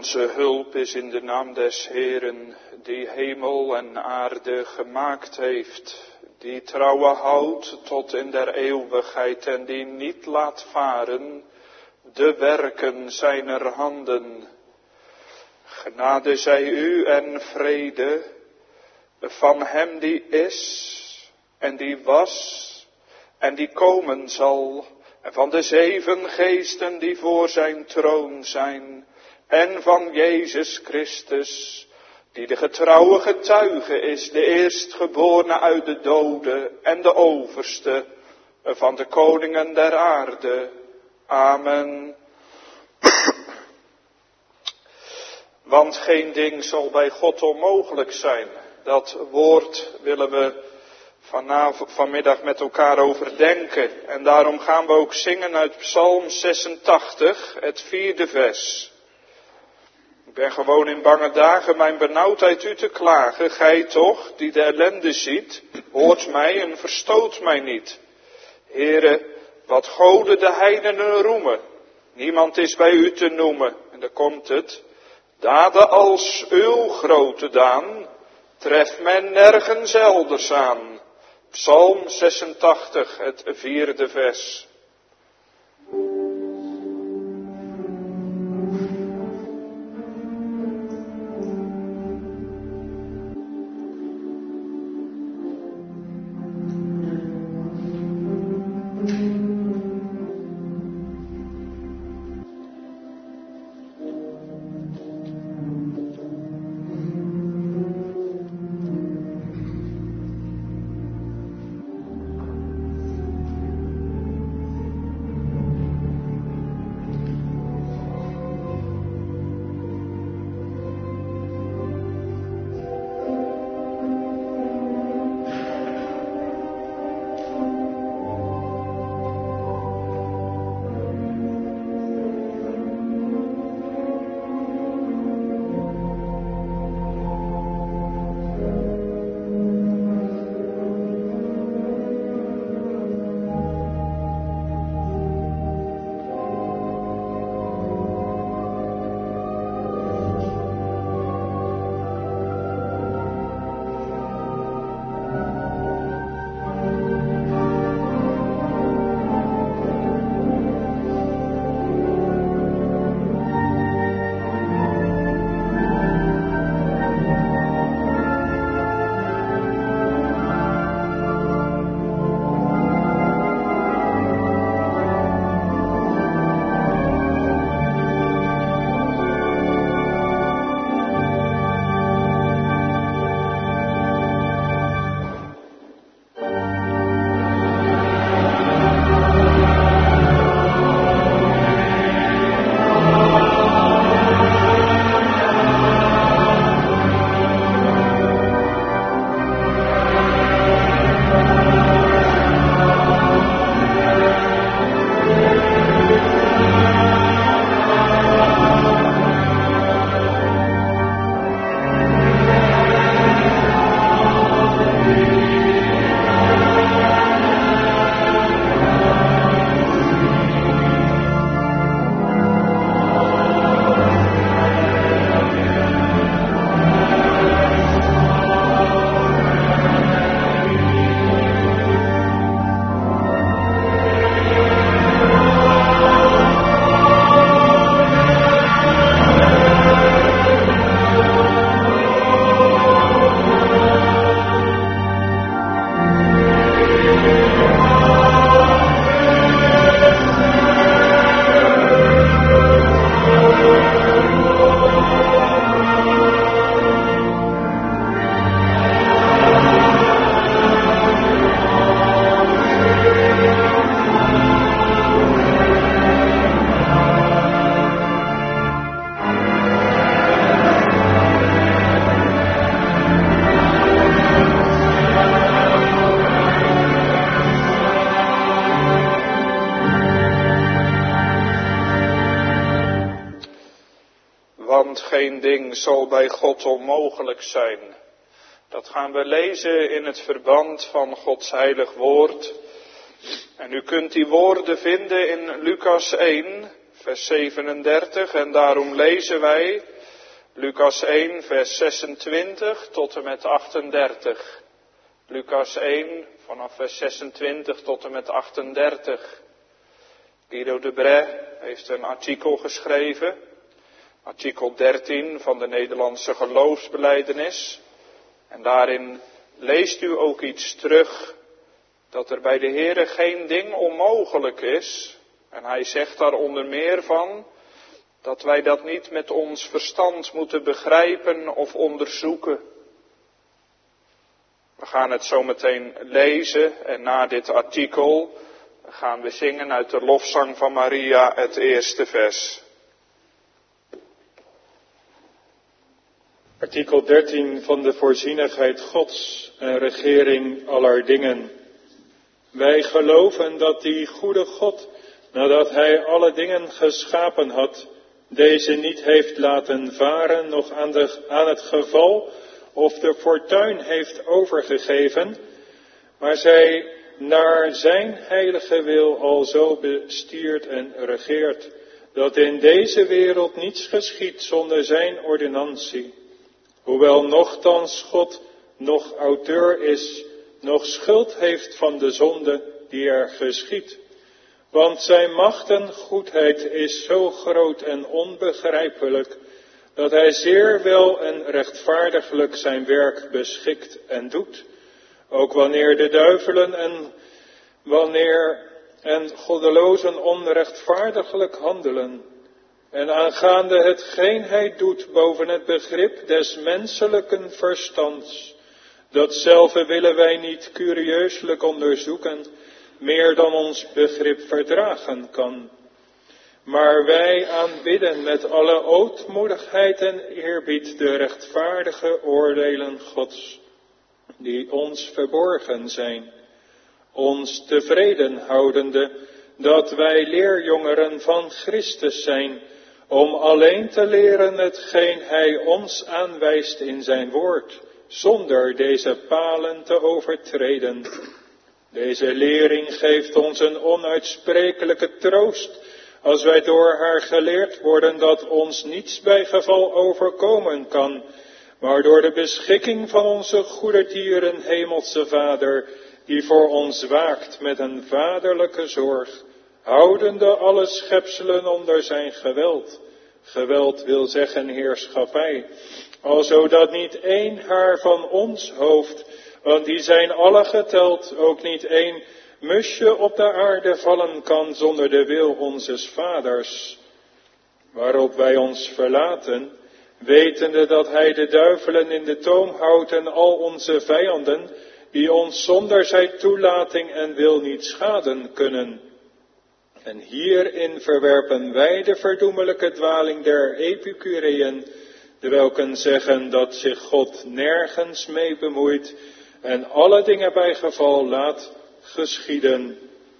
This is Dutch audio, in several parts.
onze hulp is in de naam des Heeren, die hemel en aarde gemaakt heeft, die trouwe houdt tot in der eeuwigheid en die niet laat varen de werken zijner handen. Genade zij u en vrede van hem die is en die was en die komen zal, en van de 7 geesten die voor zijn troon zijn, en van Jezus Christus, die de getrouwe getuige is, de eerstgeborene uit de doden en de overste van de koningen der aarde. Amen. Want geen ding zal bij God onmogelijk zijn. Dat woord willen we vanmiddag met elkaar overdenken. En daarom gaan we ook zingen uit Psalm 86, het 4e vers. Ik ben gewoon in bange dagen mijn benauwdheid u te klagen. Gij toch, die de ellende ziet, hoort mij en verstoot mij niet. Heere, wat goden de heidenen roemen. Niemand is bij u te noemen. En dan komt het. Daden als uw grote daan, treft men nergens elders aan. Psalm 86, het 4e vers. geen ding zal bij God onmogelijk zijn. Dat gaan we lezen in het verband van Gods heilig woord. En u kunt die woorden vinden in Lucas 1, vers 37. En daarom lezen wij Lucas 1, vers 26 tot en met 38. Lucas 1, vanaf vers 26 tot en met 38. Guido de Bray heeft een artikel geschreven. Artikel 13 van de Nederlandse geloofsbelijdenis. En daarin leest u ook iets terug dat er bij de Heere geen ding onmogelijk is. En hij zegt daar onder meer van dat wij dat niet met ons verstand moeten begrijpen of onderzoeken. We gaan het zo meteen lezen en na dit artikel gaan we zingen uit de lofzang van Maria het eerste vers. Artikel 13 van de voorzienigheid Gods en regering aller dingen. Wij geloven dat die goede God, nadat hij alle dingen geschapen had, deze niet heeft laten varen, nog aan het geval of de fortuin heeft overgegeven, maar zij naar zijn heilige wil al zo bestiert en regeert, dat in deze wereld niets geschiedt zonder zijn ordonnantie. Hoewel nochtans God nog auteur is, nog schuld heeft van de zonde die er geschiedt. Want zijn macht en goedheid is zo groot en onbegrijpelijk, dat hij zeer wel en rechtvaardiglijk zijn werk beschikt en doet. Ook wanneer de duivelen en goddelozen onrechtvaardiglijk handelen. En aangaande hetgeen hij doet boven het begrip des menselijken verstands, datzelfde willen wij niet curieuselijk onderzoeken, meer dan ons begrip verdragen kan. Maar wij aanbidden met alle ootmoedigheid en eerbied de rechtvaardige oordelen Gods, die ons verborgen zijn, ons tevreden houdende dat wij leerjongeren van Christus zijn, om alleen te leren hetgeen hij ons aanwijst in zijn woord, zonder deze palen te overtreden. Deze lering geeft ons een onuitsprekelijke troost, als wij door haar geleerd worden dat ons niets bij geval overkomen kan, maar door de beschikking van onze goedertieren hemelse Vader, die voor ons waakt met een vaderlijke zorg, houdende alle schepselen onder zijn geweld. Geweld wil zeggen heerschappij, alzo dat niet één haar van ons hoofd, want die zijn alle geteld, ook niet één musje op de aarde vallen kan zonder de wil onzes Vaders. Waarop wij ons verlaten, wetende dat hij de duivelen in de toom houdt en al onze vijanden, die ons zonder zijn toelating en wil niet schaden kunnen. En hierin verwerpen wij de verdoemelijke dwaling der Epicureën, de welken zeggen dat zich God nergens mee bemoeit en alle dingen bij geval laat geschieden.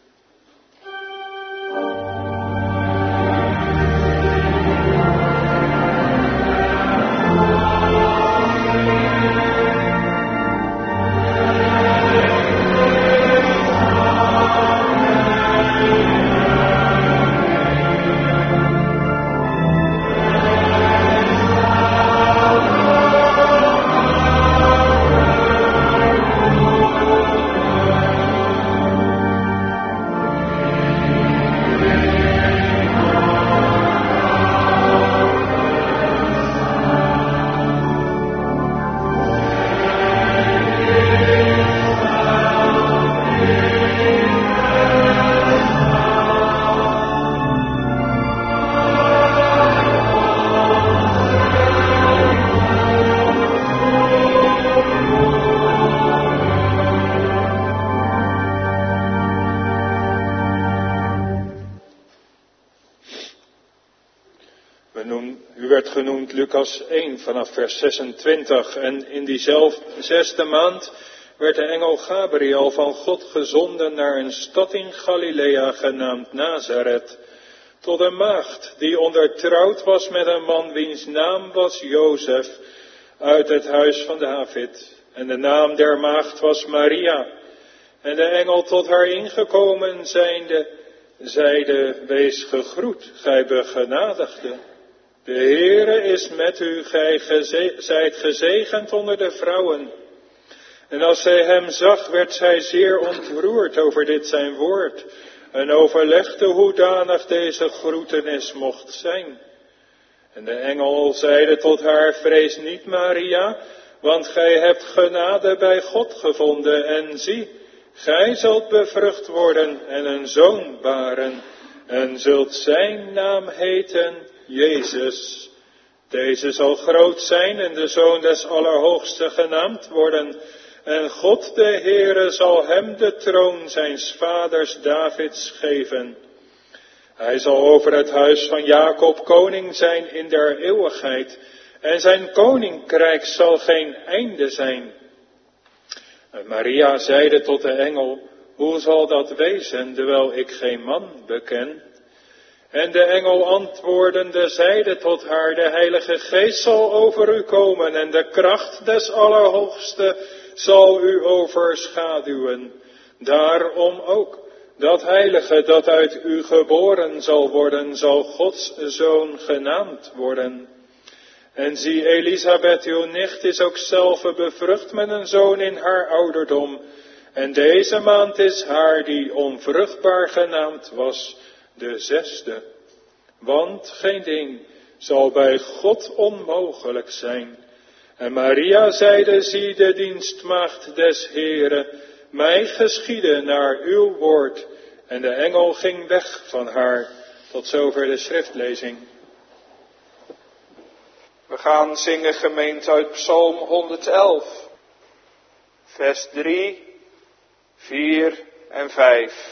U werd genoemd Lucas 1 vanaf vers 26 en in diezelfde 6e maand werd de engel Gabriel van God gezonden naar een stad in Galilea genaamd Nazareth, tot een maagd die ondertrouwd was met een man wiens naam was Jozef uit het huis van David. En de naam der maagd was Maria. En de engel tot haar ingekomen zijnde, zeide, wees gegroet, gij begenadigde. De Heere is met u, gij zijt gezegend onder de vrouwen. En als zij hem zag, werd zij zeer ontroerd over dit zijn woord en overlegde hoedanig deze groetenis mocht zijn. En de engel zeide tot haar, vrees niet, Maria, want gij hebt genade bij God gevonden en zie, gij zult bevrucht worden en een zoon baren en zult zijn naam heten Jezus. Deze zal groot zijn en de Zoon des Allerhoogsten genaamd worden. En God de Heere zal hem de troon zijns vaders Davids geven. Hij zal over het huis van Jacob koning zijn in der eeuwigheid. En zijn koninkrijk zal geen einde zijn. En Maria zeide tot de engel, hoe zal dat wezen, terwijl ik geen man beken? En de engel antwoordende zeide tot haar, de Heilige Geest zal over u komen en de kracht des Allerhoogste zal u overschaduwen. Daarom ook, dat heilige dat uit u geboren zal worden, zal Gods zoon genaamd worden. En zie, Elisabeth, uw nicht, is ook zelf bevrucht met een zoon in haar ouderdom. En deze maand is haar die onvruchtbaar genaamd was, de 6e. Want geen ding zal bij God onmogelijk zijn. En Maria zeide, zie de dienstmaagd des Heere, mij geschiede naar uw woord. En de engel ging weg van haar. Tot zover de schriftlezing. We gaan zingen, gemeente, uit Psalm 111, vers 3, 4 en 5.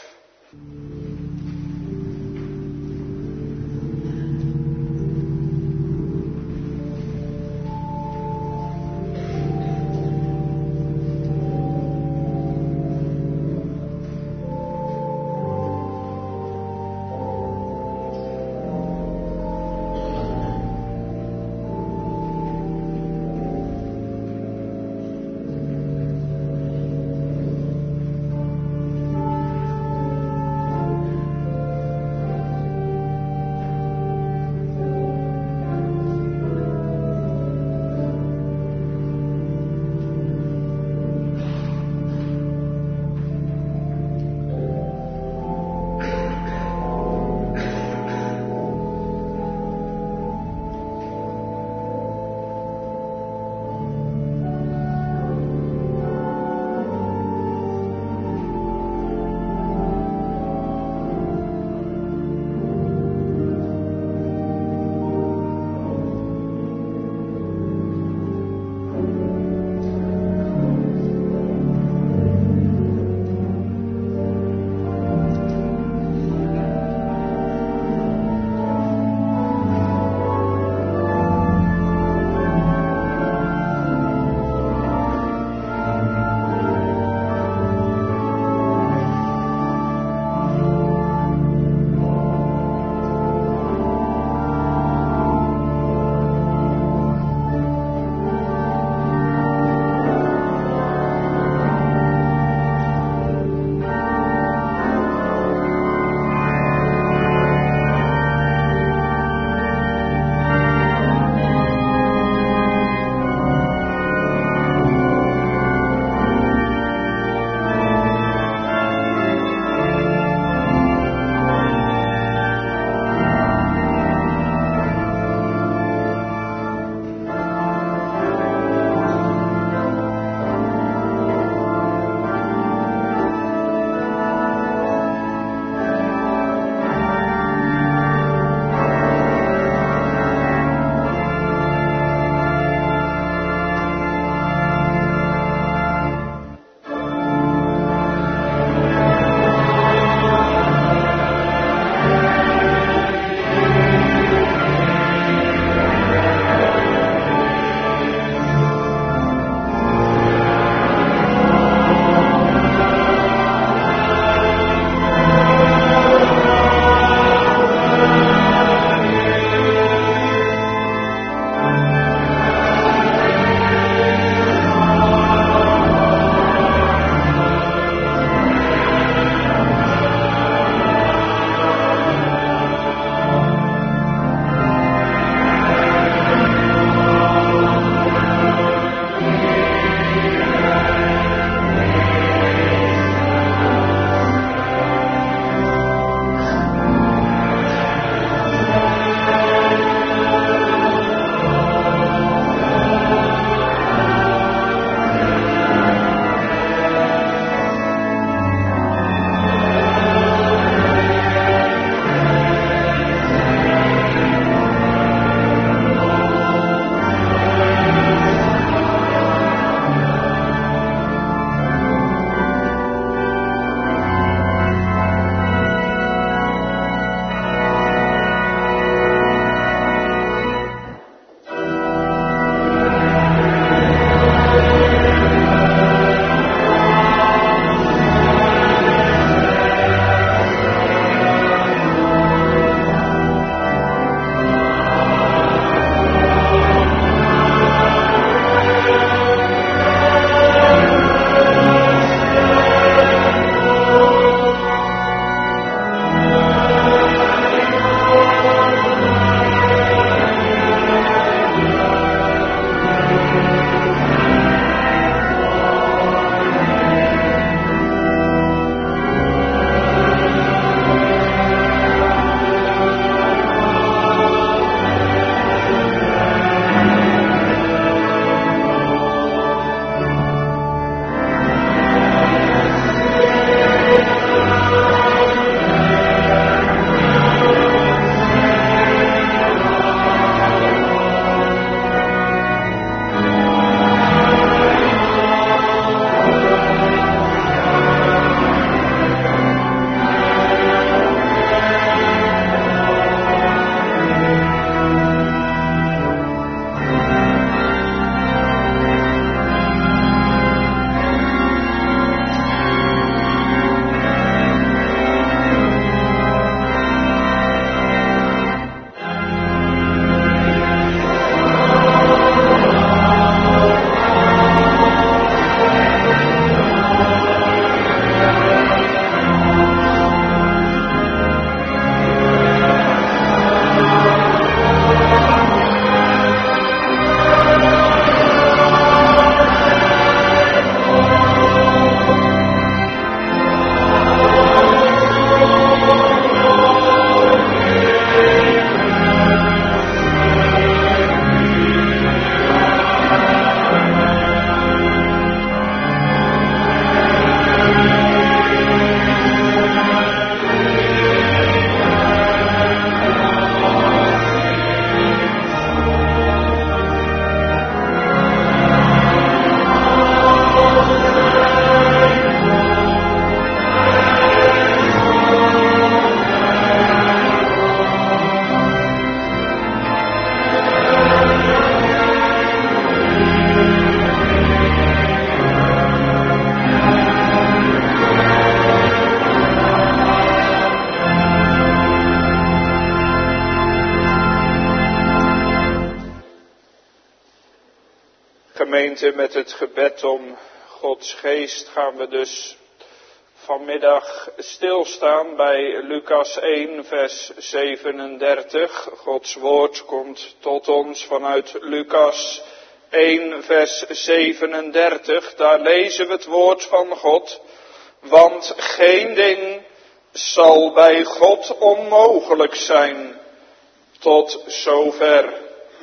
Gemeente, met het gebed om Gods geest gaan we dus vanmiddag stilstaan bij Lucas 1 vers 37. Gods woord komt tot ons vanuit Lucas 1 vers 37. Daar lezen we het woord van God. Want geen ding zal bij God onmogelijk zijn tot zover.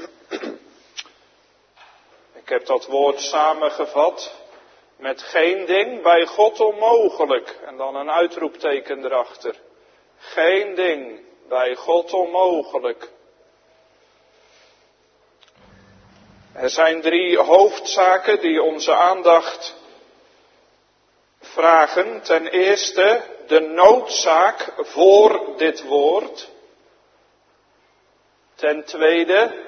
Ik heb dat woord samengevat met geen ding bij God onmogelijk. En dan een uitroepteken erachter. Geen ding bij God onmogelijk. Er zijn 3 hoofdzaken die onze aandacht vragen. Ten eerste de noodzaak voor dit woord. Ten tweede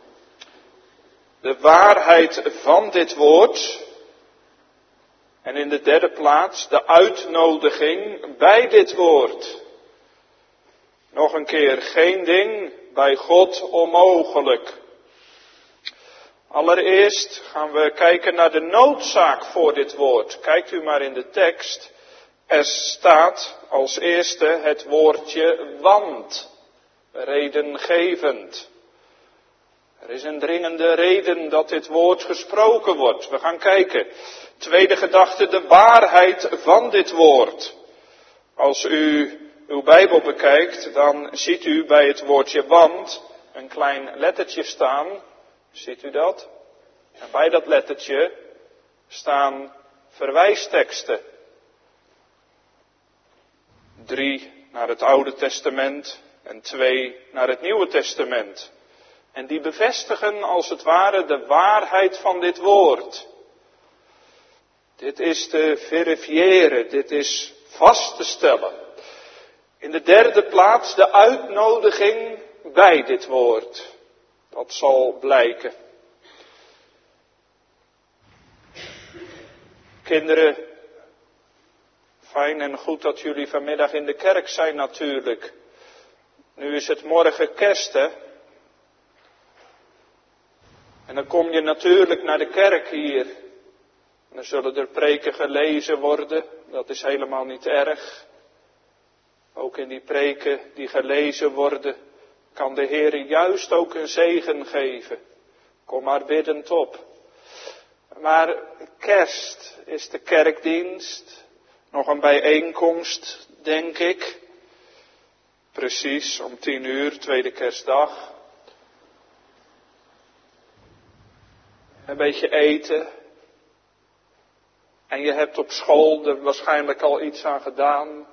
de waarheid van dit woord. En in de derde plaats de uitnodiging bij dit woord. Nog een keer, geen ding bij God onmogelijk. Allereerst gaan we kijken naar de noodzaak voor dit woord. Kijkt u maar in de tekst. Er staat als eerste het woordje want. Redengevend. Er is een dringende reden dat dit woord gesproken wordt. We gaan kijken. Tweede gedachte, de waarheid van dit woord. Als u uw Bijbel bekijkt, dan ziet u bij het woordje want een klein lettertje staan. Ziet u dat? En bij dat lettertje staan verwijsteksten. 3 naar het Oude Testament en 2 naar het Nieuwe Testament. En die bevestigen als het ware de waarheid van dit woord. Dit is te verifiëren, dit is vast te stellen. In de derde plaats de uitnodiging bij dit woord. Dat zal blijken. Kinderen, fijn en goed dat jullie vanmiddag in de kerk zijn natuurlijk. Nu is het morgen kerst, hè? En dan kom je natuurlijk naar de kerk hier. En dan zullen er preken gelezen worden. Dat is helemaal niet erg. Ook in die preken die gelezen worden, kan de Heer juist ook een zegen geven. Kom maar biddend op. Maar kerst is de kerkdienst. Nog een bijeenkomst, denk ik. Precies om 10:00, tweede kerstdag. Een beetje eten. En je hebt op school er waarschijnlijk al iets aan gedaan.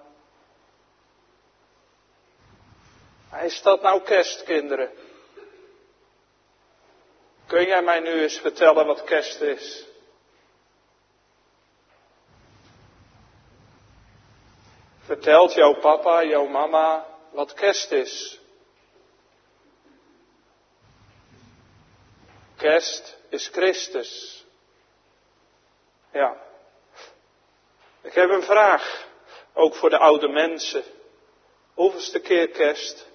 Is dat nou kerst, kinderen? Kun jij mij nu eens vertellen wat kerst is? Vertelt jouw papa, jouw mama wat kerst is? Kerst is Christus. Ja. Ik heb een vraag, ook voor de oude mensen. Hoeveelste keer kerst?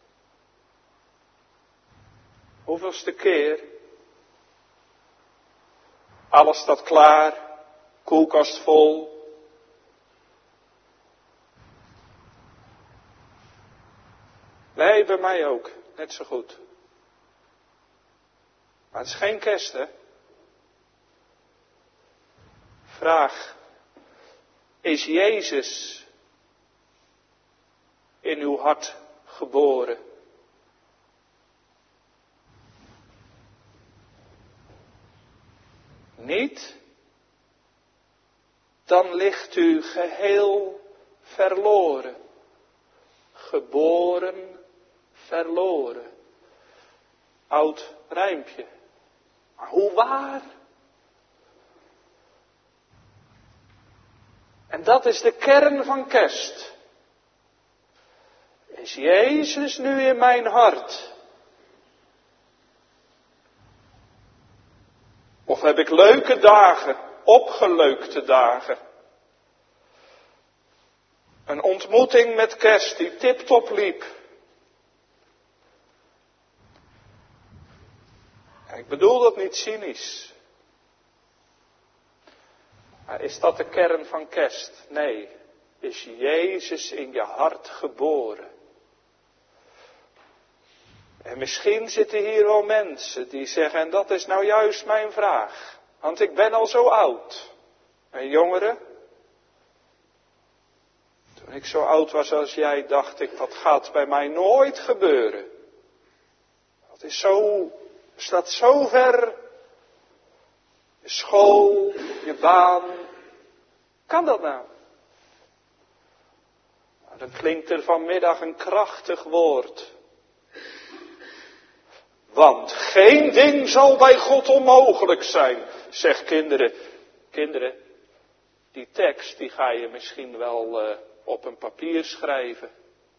Hoeveelste keer? Alles staat klaar, koelkast vol. Nee, bij mij ook, net zo goed. Maar het is geen kerst, hè? Vraag, is Jezus in uw hart geboren? Niet? Dan ligt u geheel verloren. Geboren, verloren. Oud rijmpje. Maar hoe waar? En dat is de kern van kerst. Is Jezus nu in mijn hart? Of heb ik leuke dagen, opgeleukte dagen? Een ontmoeting met kerst die tip-top liep. Ik bedoel dat niet cynisch. Is dat de kern van kerst? Nee. Is Jezus in je hart geboren? En misschien zitten hier wel mensen die zeggen, en dat is nou juist mijn vraag. Want ik ben al zo oud. En jongeren, toen ik zo oud was als jij, dacht ik, dat gaat bij mij nooit gebeuren. Dat is zo, staat zo ver. Je school, je baan. Kan dat nou? Dan klinkt er vanmiddag een krachtig woord. Want geen ding zal bij God onmogelijk zijn, zegt kinderen. Kinderen, die tekst die ga je misschien wel op een papier schrijven.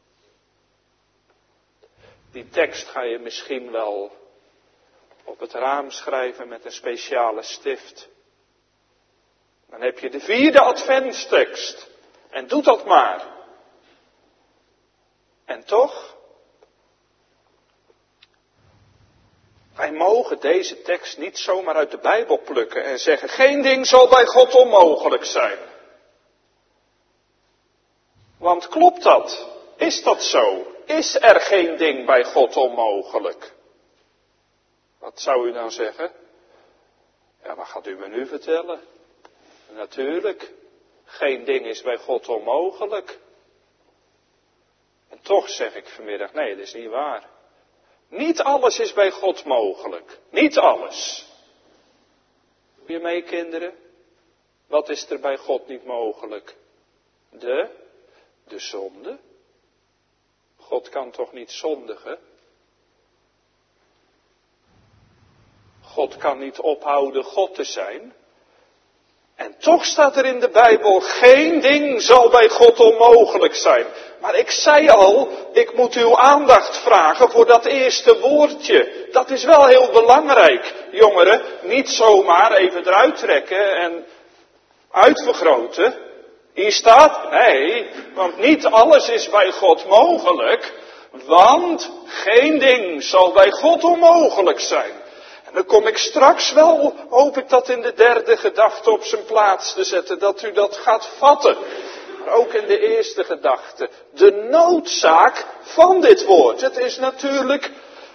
Die tekst ga je misschien wel op het raam schrijven met een speciale stift. Dan heb je de 4e adventstekst. En doe dat maar. En toch, wij mogen deze tekst niet zomaar uit de Bijbel plukken en zeggen, geen ding zal bij God onmogelijk zijn. Want klopt dat? Is dat zo? Is er geen ding bij God onmogelijk? Wat zou u dan zeggen? Ja, wat gaat u me nu vertellen? Natuurlijk, geen ding is bij God onmogelijk. En toch zeg ik vanmiddag, nee, dat is niet waar. Niet alles is bij God mogelijk. Niet alles. Doe je mee, kinderen? Wat is er bij God niet mogelijk? De zonde. God kan toch niet zondigen? God kan niet ophouden God te zijn. En toch staat er in de Bijbel, geen ding zal bij God onmogelijk zijn. Maar ik zei al, ik moet uw aandacht vragen voor dat eerste woordje. Dat is wel heel belangrijk, jongeren. Niet zomaar even eruit trekken en uitvergroten. Hier staat, nee, want niet alles is bij God mogelijk. Want geen ding zal bij God onmogelijk zijn. En dan kom ik straks wel, hoop ik dat in de 3e gedachte op zijn plaats te zetten, dat u dat gaat vatten. Maar ook in de eerste gedachte, de noodzaak van dit woord. Het is natuurlijk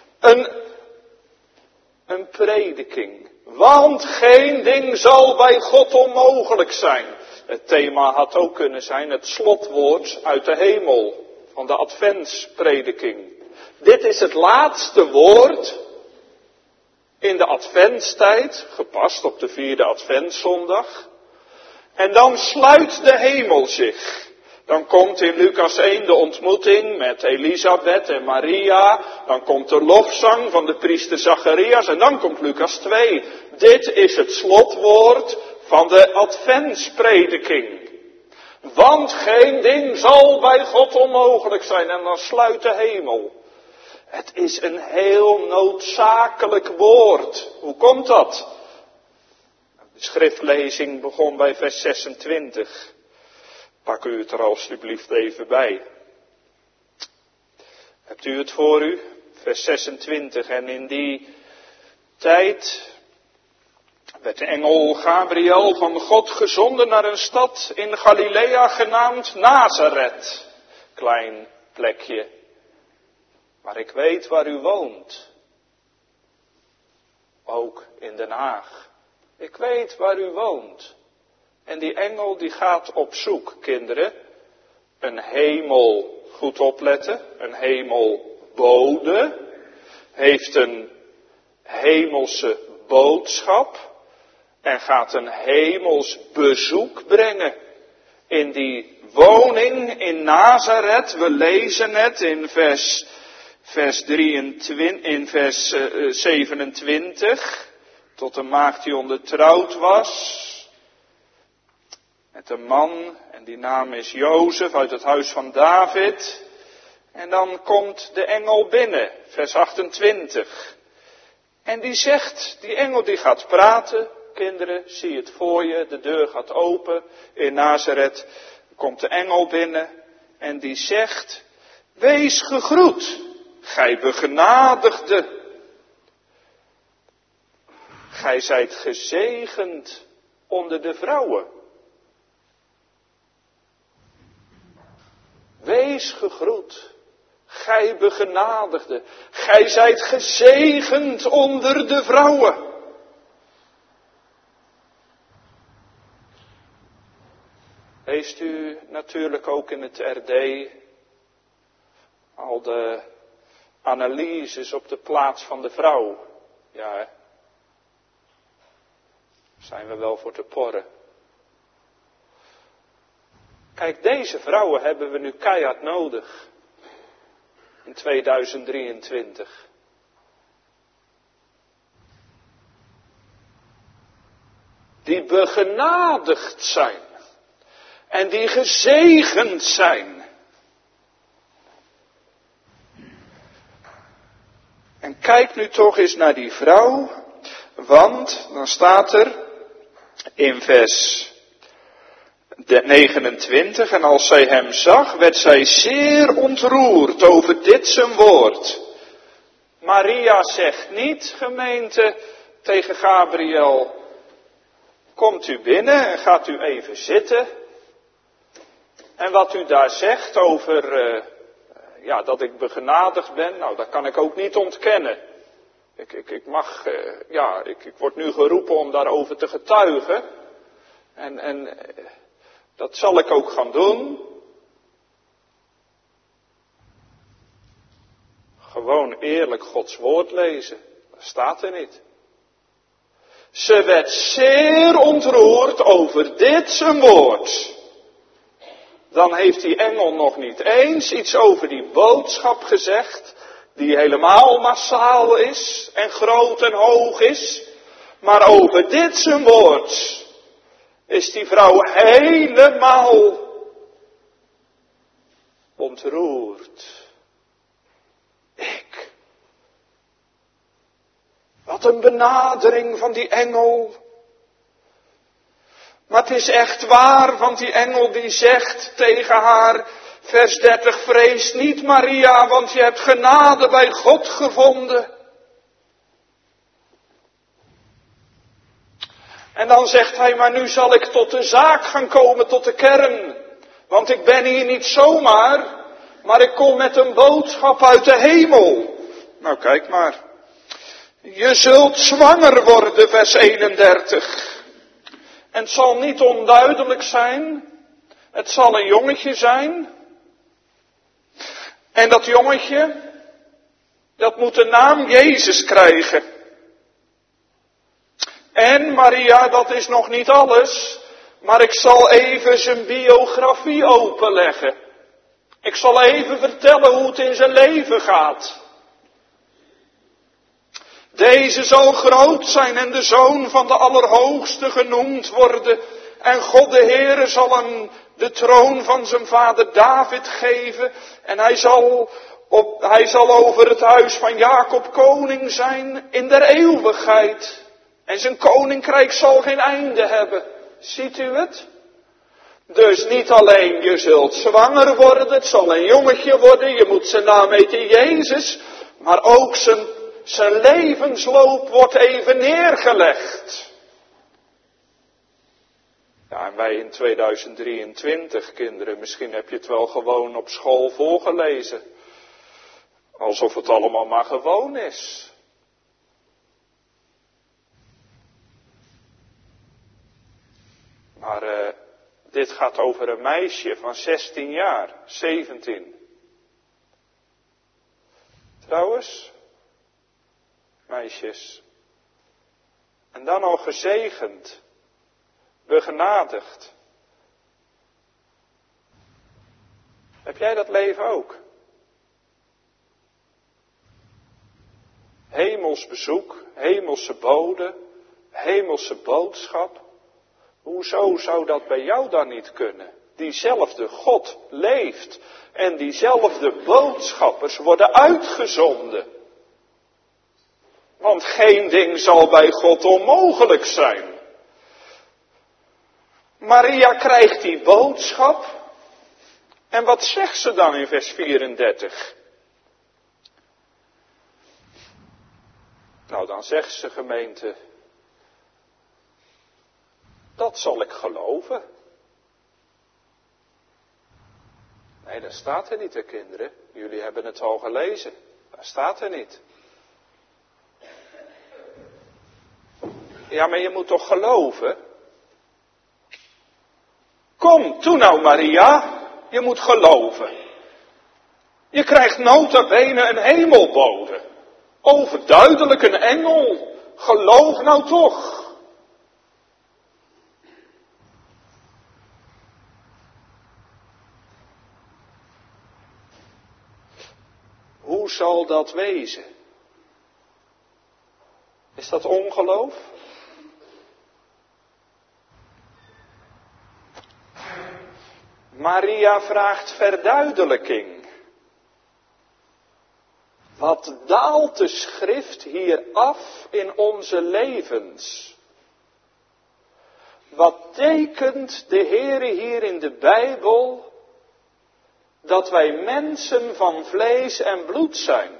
een prediking. Want geen ding zal bij God onmogelijk zijn. Het thema had ook kunnen zijn het slotwoord uit de hemel van de adventsprediking. Dit is het laatste woord in de adventstijd, gepast op de 4e adventszondag. En dan sluit de hemel zich. Dan komt in Lucas 1 de ontmoeting met Elisabeth en Maria. Dan komt de lofzang van de priester Zacharias. En dan komt Lucas 2. Dit is het slotwoord van de adventsprediking. Want geen ding zal bij God onmogelijk zijn. En dan sluit de hemel. Het is een heel noodzakelijk woord. Hoe komt dat? De schriftlezing begon bij vers 26. Pak u het er alstublieft even bij. Hebt u het voor u? Vers 26. En in die tijd werd de engel Gabriel van God gezonden naar een stad in Galilea genaamd Nazareth. Klein plekje. Maar ik weet waar u woont. Ook in Den Haag. Ik weet waar u woont. En die engel die gaat op zoek, kinderen. Een hemel, goed opletten, een hemelbode. Heeft een hemelse boodschap. En gaat een hemels bezoek brengen. In die woning in Nazareth, we lezen het in vers 27, tot een maagd die ondertrouwd was, met een man, en die naam is Jozef, uit het huis van David. En dan komt de engel binnen, vers 28. En die zegt, die engel die gaat praten, kinderen, zie het voor je, de deur gaat open in Nazareth. Komt de engel binnen en die zegt, wees gegroet. Gij begenadigde, gij zijt gezegend onder de vrouwen. wees gegroet. Gij begenadigde, gij zijt gezegend onder de vrouwen. Leest u natuurlijk ook in het RD al de analyses op de plaats van de vrouw. Ja, hè? Zijn we wel voor te porren. Kijk, deze vrouwen hebben we nu keihard nodig. In 2023. Die begenadigd zijn. En die gezegend zijn. En kijk nu toch eens naar die vrouw. Want, dan staat er in vers 29. En als zij hem zag, werd zij zeer ontroerd over dit zijn woord. Maria zegt niet, gemeente, tegen Gabriel. Komt u binnen en gaat u even zitten. En wat u daar zegt over dat ik begenadigd ben, nou dat kan ik ook niet ontkennen. Ik word nu geroepen om daarover te getuigen. En dat zal ik ook gaan doen. Gewoon eerlijk Gods woord lezen. Dat staat er niet. Ze werd zeer ontroerd over dit zijn woord. Dan heeft die engel nog niet eens iets over die boodschap gezegd, die helemaal massaal is en groot en hoog is. Maar over dit zijn woord is die vrouw helemaal ontroerd. Wat een benadering van die engel. Maar het is echt waar, want die engel die zegt tegen haar, vers 30, vrees niet Maria, want je hebt genade bij God gevonden. En dan zegt hij, maar nu zal ik tot de zaak gaan komen, tot de kern. Want ik ben hier niet zomaar, maar ik kom met een boodschap uit de hemel. Nou kijk maar. Je zult zwanger worden, vers 31. En het zal niet onduidelijk zijn. Het zal een jongetje zijn. En dat jongetje, dat moet de naam Jezus krijgen. En Maria, dat is nog niet alles. Maar ik zal even zijn biografie openleggen. Ik zal even vertellen hoe het in zijn leven gaat. Deze zal groot zijn en de zoon van de Allerhoogste genoemd worden. En God de Heere zal hem de troon van zijn vader David geven. En hij zal over het huis van Jacob koning zijn in der eeuwigheid. En zijn koninkrijk zal geen einde hebben. Ziet u het? Dus niet alleen je zult zwanger worden, het zal een jongetje worden, je moet zijn naam heten Jezus. Maar ook zijn levensloop wordt even neergelegd. Ja, en wij in 2023, kinderen, misschien heb je het wel gewoon op school voorgelezen. Alsof het allemaal maar gewoon is. Maar dit gaat over een meisje van 16 jaar, 17. Trouwens, meisjes. En dan al gezegend, begenadigd. Heb jij dat leven ook? Hemels bezoek, hemelse bode, hemelse boodschap. Hoezo zou dat bij jou dan niet kunnen? Diezelfde God leeft en diezelfde boodschappers worden uitgezonden. Want geen ding zal bij God onmogelijk zijn. Maria krijgt die boodschap. En wat zegt ze dan in vers 34? Nou, dan zegt ze, gemeente, dat zal ik geloven. Nee, dat staat er niet, hè, kinderen. Jullie hebben het al gelezen. Dat staat er niet. Ja, maar je moet toch geloven? Kom, toe nou Maria. Je moet geloven. Je krijgt nota bene een hemelbode. Overduidelijk een engel. Geloof nou toch. Hoe zal dat wezen? Is dat ongeloof? Maria vraagt verduidelijking. Wat daalt de schrift hier af in onze levens? Wat tekent de Heere hier in de Bijbel? Dat wij mensen van vlees en bloed zijn.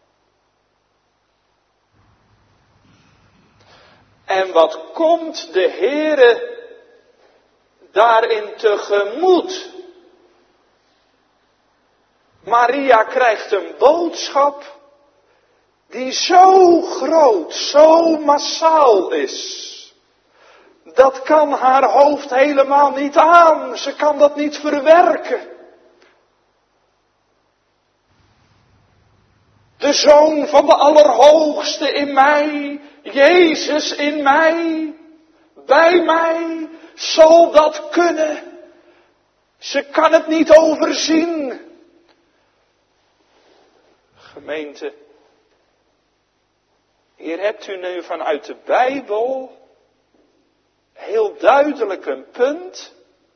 En wat komt de Heere daarin tegemoet? Maria krijgt een boodschap die zo groot, zo massaal is. Dat kan haar hoofd helemaal niet aan. Ze kan dat niet verwerken. De Zoon van de Allerhoogste in mij, Jezus in mij, bij mij, zal dat kunnen. Ze kan het niet overzien. Gemeente, hier hebt u nu vanuit de Bijbel heel duidelijk een punt.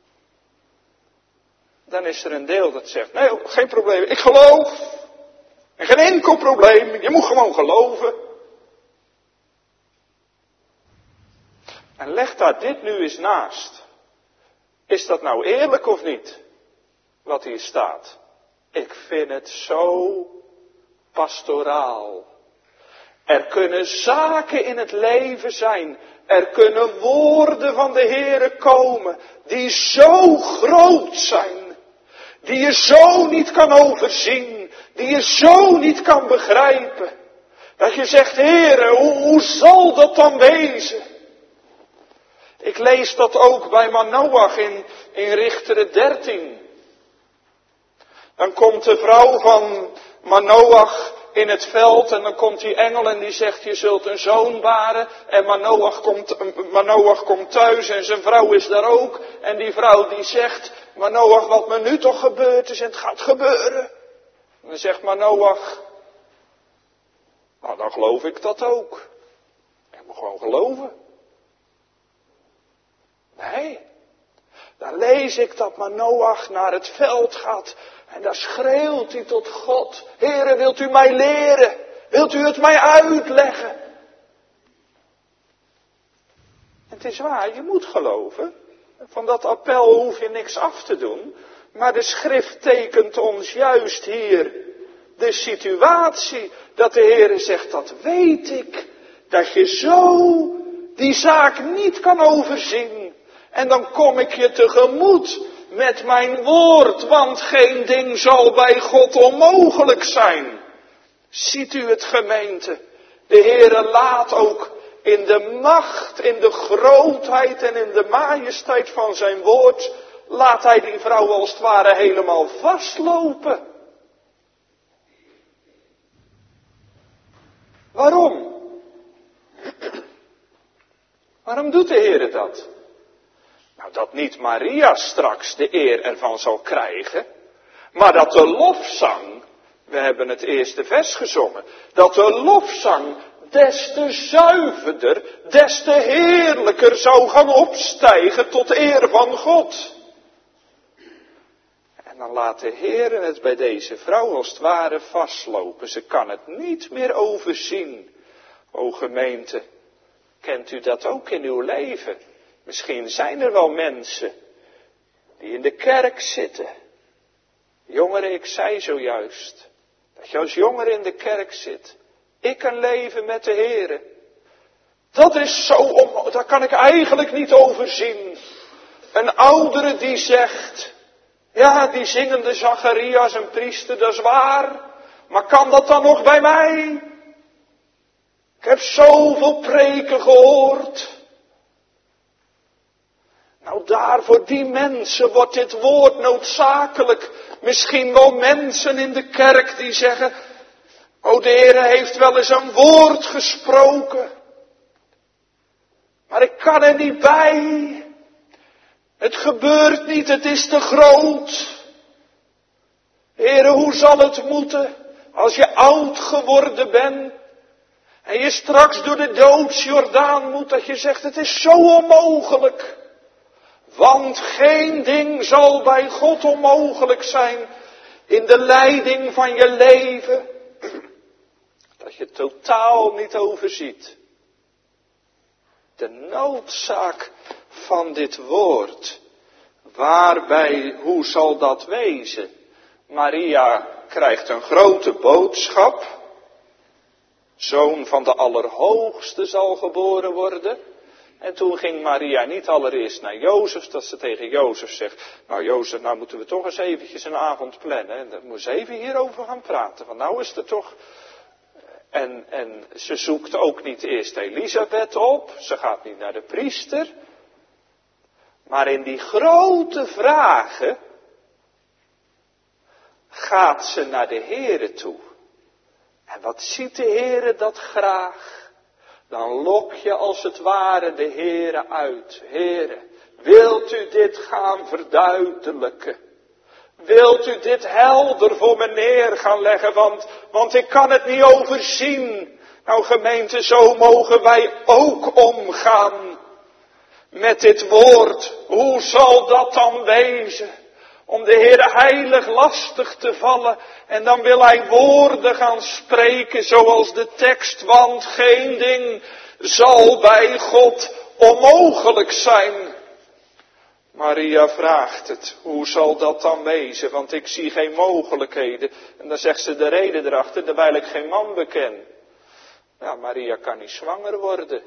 Dan is er een deel dat zegt, nee, geen probleem, ik geloof. En geen enkel probleem, je moet gewoon geloven. En leg daar dit nu eens naast. Is dat nou eerlijk of niet? Wat hier staat. Ik vind het zo pastoraal. Er kunnen zaken in het leven zijn. Er kunnen woorden van de Heere komen. Die zo groot zijn. Die je zo niet kan overzien. Die je zo niet kan begrijpen. Dat je zegt, Heere, hoe zal dat dan wezen? Ik lees dat ook bij Manoach in Richteren 13. Dan komt de vrouw van Manoach in het veld en dan komt die engel en die zegt, je zult een zoon baren. En Manoach komt thuis en zijn vrouw is daar ook. En die vrouw die zegt, Manoach, wat me nu toch gebeurd is en het gaat gebeuren. En dan zegt Manoach, nou dan geloof ik dat ook. Ik moet gewoon geloven. Nee, dan lees ik dat Manoach naar het veld gaat en daar schreeuwt hij tot God. Heere, wilt u mij leren? Wilt u het mij uitleggen? En het is waar, je moet geloven. Van dat appel hoef je niks af te doen. Maar de schrift tekent ons juist hier de situatie. Dat de Heere zegt, dat weet ik. Dat je zo die zaak niet kan overzien. En dan kom ik je tegemoet met mijn woord. Want geen ding zal bij God onmogelijk zijn. Ziet u het, gemeente? De Heere laat ook in de macht, in de grootheid en in de majesteit van zijn woord, laat hij die vrouw als het ware helemaal vastlopen. Waarom? Waarom doet de Heere dat? Nou, dat niet Maria straks de eer ervan zal krijgen, maar dat de lofzang, we hebben het eerste vers gezongen, dat de lofzang des te zuiverder, des te heerlijker zou gaan opstijgen tot eer van God. En dan laat de Heer het bij deze vrouw als het ware vastlopen. Ze kan het niet meer overzien. O gemeente, kent u dat ook in uw leven? Misschien zijn er wel mensen die in de kerk zitten. Jongeren, ik zei zojuist, dat je als jongere in de kerk zit. Ik kan leven met de Heere. Dat is zo, dat kan ik eigenlijk niet overzien. Een oudere die zegt, Ja, die zingende Zacharias, een priester, dat is waar. Maar kan dat dan nog bij mij? Ik heb zoveel preken gehoord. Nou, daar voor die mensen wordt dit woord noodzakelijk. Misschien wel mensen in de kerk die zeggen, o, de Heer heeft wel eens een woord gesproken. Maar ik kan er niet bij. Het gebeurt niet, het is te groot. Heere, hoe zal het moeten als je oud geworden bent en je straks door de doodsjordaan moet, dat je zegt, het is zo onmogelijk. Want geen ding zal bij God onmogelijk zijn in de leiding van je leven, dat je totaal niet overziet. De noodzaak van dit woord, waarbij, hoe zal dat wezen? Maria krijgt een grote boodschap, zoon van de Allerhoogste zal geboren worden. En toen ging Maria niet allereerst naar Jozef, dat ze tegen Jozef zegt, nou Jozef, nou moeten we toch eens eventjes een avond plannen. En dan moeten we even hierover gaan praten, want nou is het toch. En ze zoekt ook niet eerst Elisabeth op, ze gaat niet naar de priester. Maar in die grote vragen gaat ze naar de Heere toe. En wat ziet de Heere dat graag? Dan lok je als het ware de Heere uit. Heere, wilt u dit gaan verduidelijken? Wilt u dit helder voor me neer gaan leggen? Want ik kan het niet overzien. Nou gemeente, zo mogen wij ook omgaan met dit woord. Hoe zal dat dan wezen? Om de Heere heilig lastig te vallen. En dan wil hij woorden gaan spreken zoals de tekst. Want geen ding zal bij God onmogelijk zijn. Maria vraagt het. Hoe zal dat dan wezen? Want ik zie geen mogelijkheden. En dan zegt ze de reden erachter. Terwijl ik geen man beken. Ja, Maria kan niet zwanger worden.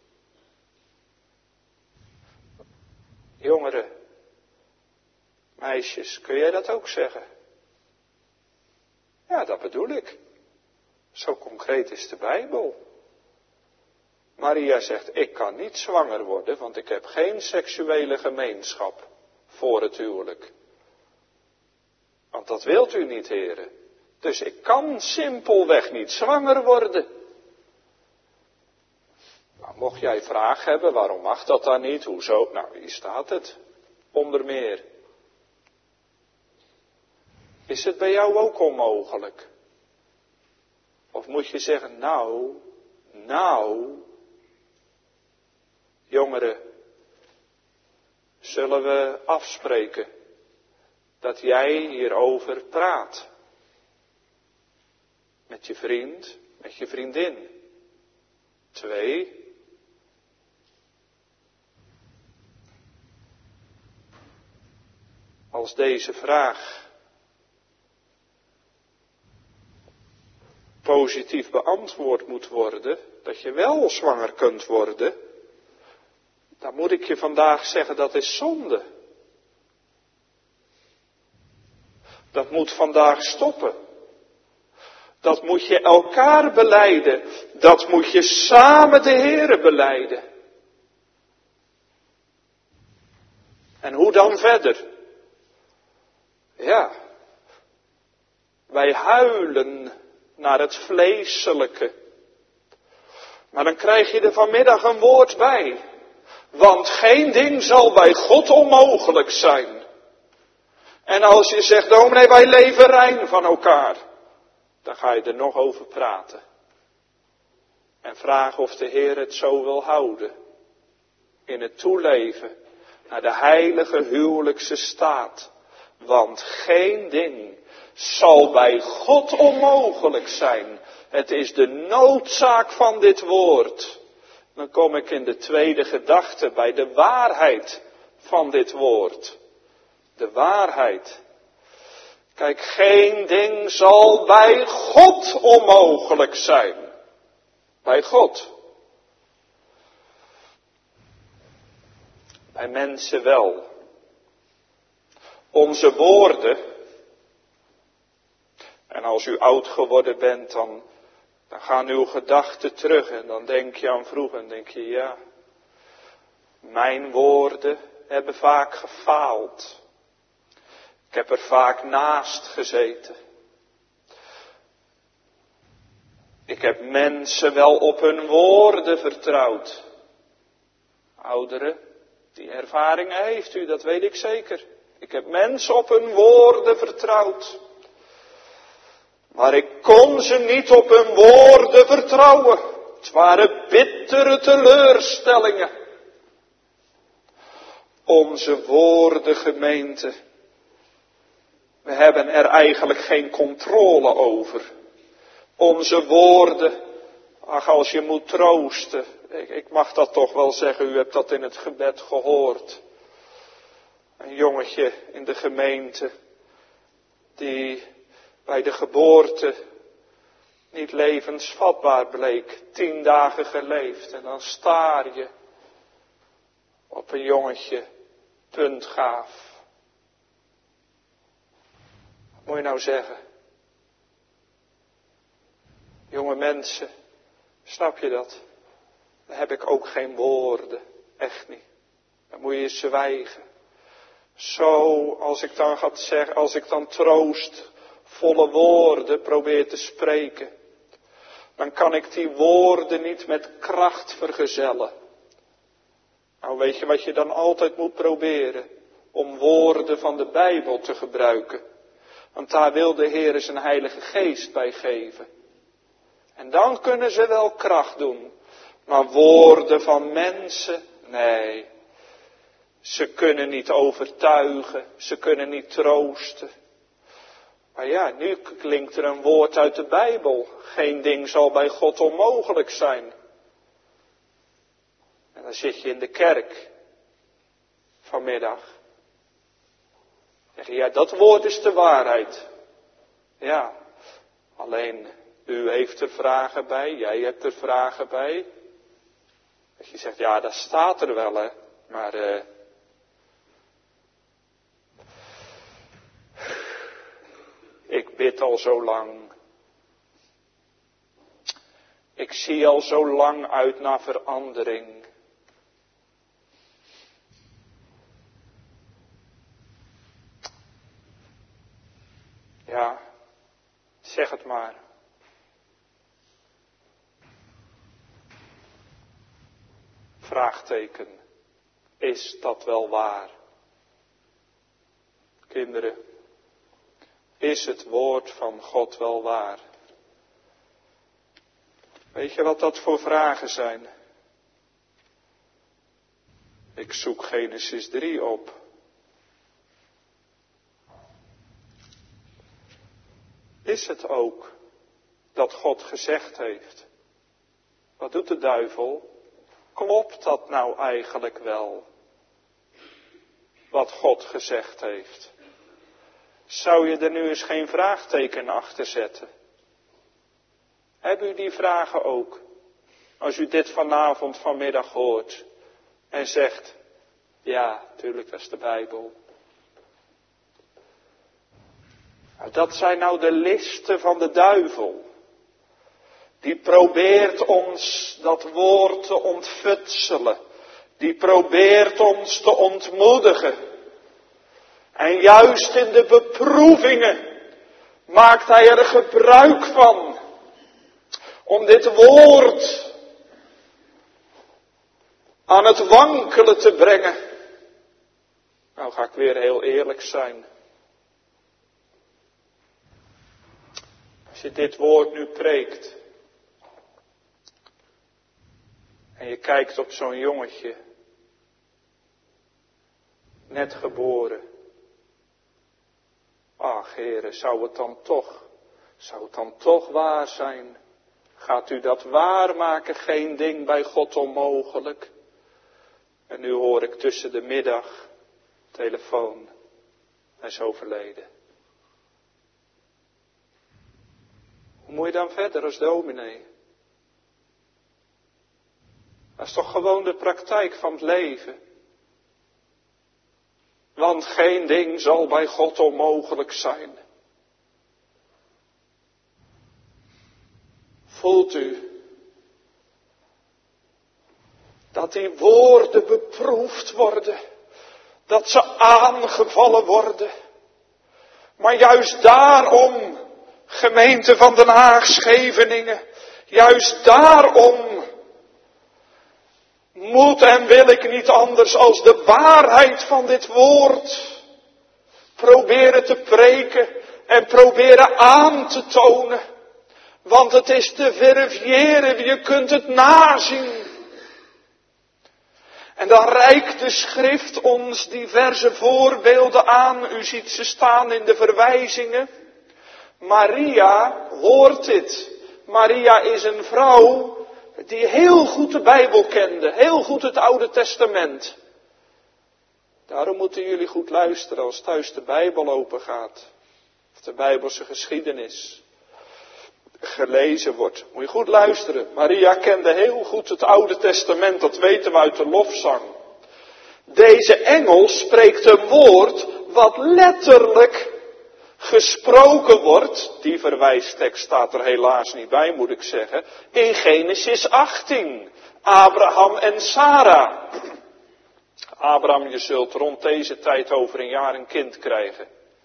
Jongeren. Meisjes, kun jij dat ook zeggen? Ja, dat bedoel ik. Zo concreet is de Bijbel. Maria zegt, ik kan niet zwanger worden, want ik heb geen seksuele gemeenschap voor het huwelijk. Want dat wilt u niet, heren. Dus ik kan simpelweg niet zwanger worden. Nou, mocht jij vraag hebben, waarom mag dat dan niet? Hoezo? Nou, hier staat het. Onder meer. Is het bij jou ook onmogelijk? Of moet je zeggen, nou, jongeren, zullen we afspreken dat jij hierover praat? Met je vriend, met je vriendin. 2. Als deze vraag positief beantwoord moet worden, dat je wel zwanger kunt worden, dan moet ik je vandaag zeggen, dat is zonde. Dat moet vandaag stoppen. Dat moet je elkaar belijden. Dat moet je samen de Heere belijden. En hoe dan verder? Ja, wij huilen naar het vleeselijke. Maar dan krijg je er vanmiddag een woord bij. Want geen ding zal bij God onmogelijk zijn. En als je zegt, dominee, wij leven rein van elkaar. Dan ga je er nog over praten. En vragen of de Heer het zo wil houden. In het toeleven naar de heilige huwelijkse staat. Want geen ding zal bij God onmogelijk zijn. Het is de noodzaak van dit woord. Dan kom ik in de tweede gedachte bij de waarheid van dit woord. De waarheid. Kijk, geen ding zal bij God onmogelijk zijn. Bij God. Bij mensen wel. Onze woorden, en als u oud geworden bent, dan gaan uw gedachten terug en dan denk je aan vroeger en denk je, ja, mijn woorden hebben vaak gefaald. Ik heb er vaak naast gezeten. Ik heb mensen wel op hun woorden vertrouwd. Ouderen, die ervaring heeft u, dat weet ik zeker. Ik heb mensen op hun woorden vertrouwd. Maar ik kon ze niet op hun woorden vertrouwen. Het waren bittere teleurstellingen. Onze woorden, gemeente. We hebben er eigenlijk geen controle over. Onze woorden. Ach, als je moet troosten. Ik mag dat toch wel zeggen. U hebt dat in het gebed gehoord. Een jongetje in de gemeente. Die bij de geboorte niet levensvatbaar bleek. 10 dagen geleefd. En dan staar je op een jongetje. Puntgaaf. Wat moet je nou zeggen? Jonge mensen, snap je dat? Dan heb ik ook geen woorden. Echt niet. Dan moet je zwijgen. Zo, als ik dan ga zeggen, als ik dan troostvolle woorden probeer te spreken, dan kan ik die woorden niet met kracht vergezellen. Nou, weet je wat je dan altijd moet proberen? Om woorden van de Bijbel te gebruiken. Want daar wil de Heer zijn Heilige Geest bij geven. En dan kunnen ze wel kracht doen. Maar woorden van mensen, nee. Ze kunnen niet overtuigen. Ze kunnen niet troosten. Maar ja, nu klinkt er een woord uit de Bijbel. Geen ding zal bij God onmogelijk zijn. En dan zit je in de kerk. Vanmiddag. Zeg je, ja, dat woord is de waarheid. Ja, alleen u heeft er vragen bij, jij hebt er vragen bij. Dat je zegt, ja, dat staat er wel, hè. Maar ik bid al zo lang. Ik zie al zo lang uit naar verandering. Ja, zeg het maar. Vraagteken. Is dat wel waar? Kinderen, is het woord van God wel waar? Weet je wat dat voor vragen zijn? Ik zoek Genesis 3 op. Is het ook dat God gezegd heeft? Wat doet de duivel? Klopt dat nou eigenlijk wel? Wat God gezegd heeft? Zou je er nu eens geen vraagteken achter zetten? Hebben u die vragen ook? Als u dit vanmiddag hoort en zegt, ja, tuurlijk, dat is de Bijbel. Nou, dat zijn nou de listen van de duivel. Die probeert ons dat woord te ontfutselen. Die probeert ons te ontmoedigen. En juist in de beproevingen maakt hij er gebruik van. Om dit woord aan het wankelen te brengen. Nou ga ik weer heel eerlijk zijn. Als je dit woord nu preekt. En je kijkt op zo'n jongetje. Net geboren. Ach, heren, zou het dan toch waar zijn? Gaat u dat waarmaken? Geen ding bij God onmogelijk. En nu hoor ik tussen de middag, telefoon, hij is overleden. Hoe moet je dan verder als dominee? Dat is toch gewoon de praktijk van het leven. Want geen ding zal bij God onmogelijk zijn. Voelt u dat die woorden beproefd worden, dat ze aangevallen worden. Maar juist daarom, gemeente van Den Haag, Scheveningen, juist daarom moet en wil ik niet anders als de waarheid van dit woord proberen te preken en proberen aan te tonen. Want het is te verifiëren, je kunt het nazien. En dan reikt de schrift ons diverse voorbeelden aan. U ziet ze staan in de verwijzingen. Maria hoort dit. Maria is een vrouw die heel goed de Bijbel kende. Heel goed het Oude Testament. Daarom moeten jullie goed luisteren als thuis de Bijbel open gaat. Of de Bijbelse geschiedenis gelezen wordt. Moet je goed luisteren. Maria kende heel goed het Oude Testament, dat weten we uit de lofzang. Deze engel spreekt een woord wat letterlijk gesproken wordt. Die verwijstekst staat er helaas niet bij, moet ik zeggen. In Genesis 18. Abraham en Sara. Abraham, je zult rond deze tijd over een jaar een kind krijgen.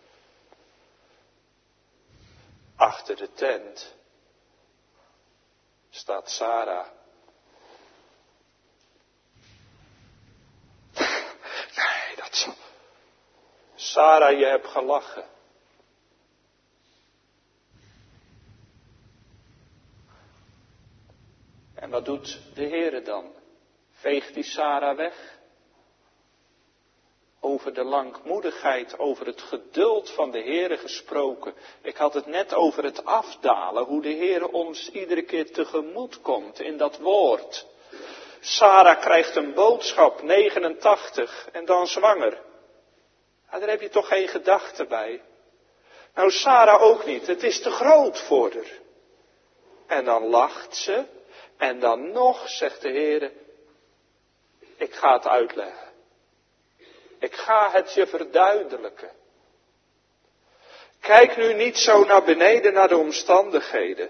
Achter de tent staat Sara. Nee, dat zal. Sara, je hebt gelachen. En wat doet de Heere dan? Veegt die Sara weg? Over de langmoedigheid, over het geduld van de Heere gesproken. Ik had het net over het afdalen, hoe de Heere ons iedere keer tegemoet komt in dat woord. Sara krijgt een boodschap, 89, en dan zwanger. Ja, daar heb je toch geen gedachte bij. Nou, Sara ook niet, het is te groot voor haar. En dan lacht ze, en dan nog zegt de Heere, ik ga het uitleggen. Ik ga het je verduidelijken. Kijk nu niet zo naar beneden naar de omstandigheden.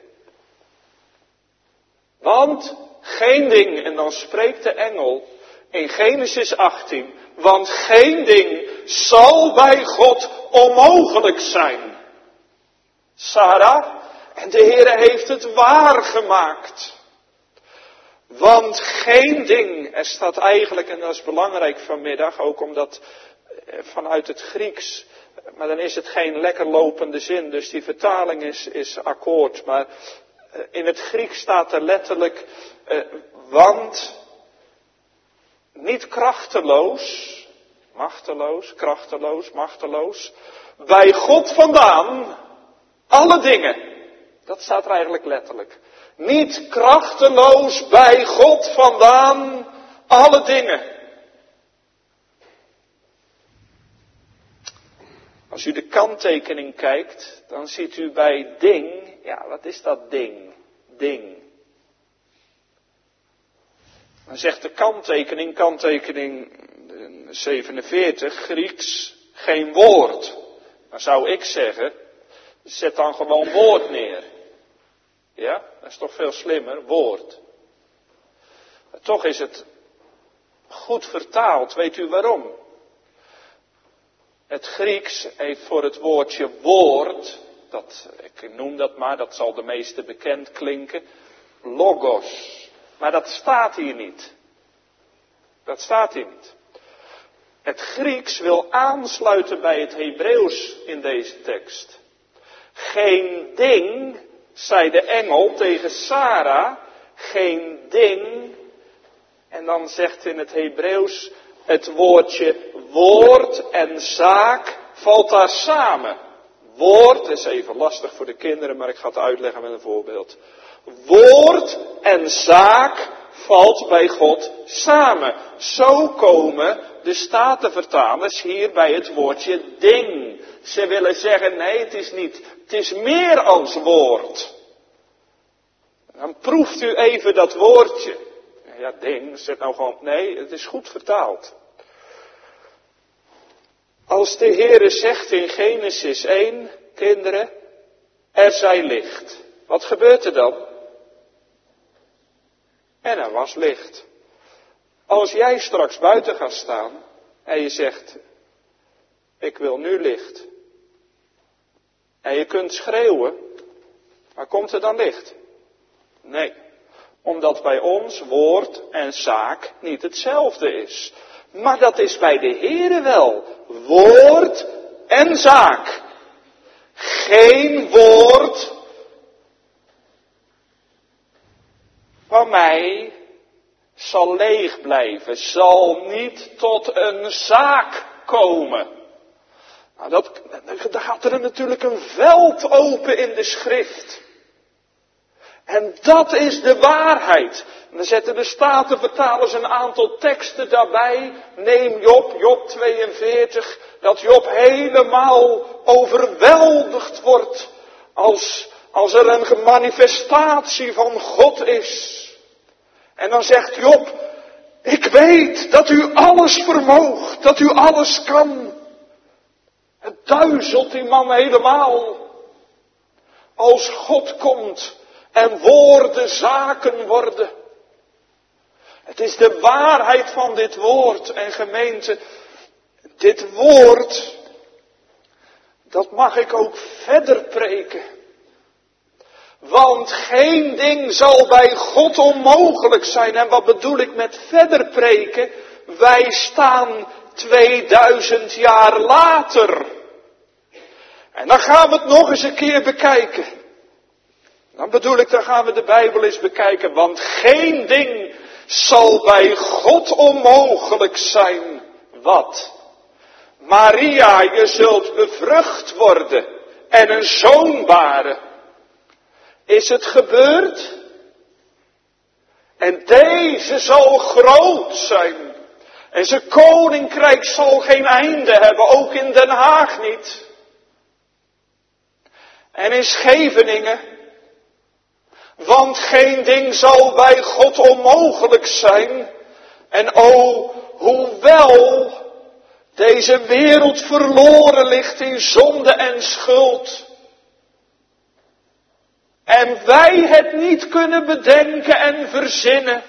Want geen ding, en dan spreekt de engel in Genesis 18, want geen ding zal bij God onmogelijk zijn. Sarah, en de Heere heeft het waargemaakt. Want geen ding, er staat eigenlijk, en dat is belangrijk vanmiddag, ook omdat vanuit het Grieks, maar dan is het geen lekker lopende zin, dus die vertaling is akkoord. Maar in het Grieks staat er letterlijk, want niet krachteloos, machteloos, bij God vandaan, alle dingen. Dat staat er eigenlijk letterlijk. Niet krachteloos bij God vandaan, alle dingen. Als u de kanttekening kijkt, dan ziet u bij ding, ja, wat is dat ding? Ding. Dan zegt de kanttekening 47, Grieks, geen woord. Dan zou ik zeggen, zet dan gewoon woord neer. Ja, dat is toch veel slimmer, woord. Maar toch is het goed vertaald, weet u waarom? Het Grieks heeft voor het woordje woord, ik noem dat maar, dat zal de meeste bekend klinken, logos. Maar dat staat hier niet. Dat staat hier niet. Het Grieks wil aansluiten bij het Hebreeuws in deze tekst. Geen ding, zei de engel tegen Sara, geen ding. En dan zegt in het Hebreeuws het woordje woord en zaak valt daar samen. Woord is even lastig voor de kinderen, maar ik ga het uitleggen met een voorbeeld. Woord en zaak valt bij God samen. Zo komen de Statenvertalers hier bij het woordje ding. Ze willen zeggen, nee, het is niet. Het is meer als woord. Dan proeft u even dat woordje. Ja, ding, zet nou gewoon, nee, het is goed vertaald. Als de Heere zegt in Genesis 1, kinderen, er zij licht. Wat gebeurt er dan? En er was licht. Als jij straks buiten gaat staan en je zegt, ik wil nu licht. En je kunt schreeuwen, maar komt er dan licht? Nee, omdat bij ons woord en zaak niet hetzelfde is. Maar dat is bij de Heere wel. Woord en zaak. Geen woord van mij zal leeg blijven, zal niet tot een zaak komen. Nou, daar gaat er natuurlijk een veld open in de schrift. En dat is de waarheid. En dan zetten de Statenvertalers een aantal teksten daarbij. Neem Job 42, dat Job helemaal overweldigd wordt als er een manifestatie van God is. En dan zegt Job, ik weet dat u alles vermoogt, dat u alles kan. Het duizelt die man helemaal. Als God komt en woorden zaken worden. Het is de waarheid van dit woord. En gemeente, dit woord, dat mag ik ook verder preken. Want geen ding zal bij God onmogelijk zijn. En wat bedoel ik met verder preken? Wij staan 2000 jaar later. En dan gaan we het nog eens een keer bekijken. Dan bedoel ik, dan gaan we de Bijbel eens bekijken. Want geen ding zal bij God onmogelijk zijn. Wat? Maria, je zult bevrucht worden en een zoon baren. Is het gebeurd? En deze zal groot zijn. En zijn koninkrijk zal geen einde hebben, ook in Den Haag niet. En in Scheveningen. Want geen ding zal bij God onmogelijk zijn. En hoewel deze wereld verloren ligt in zonde en schuld. En wij het niet kunnen bedenken en verzinnen.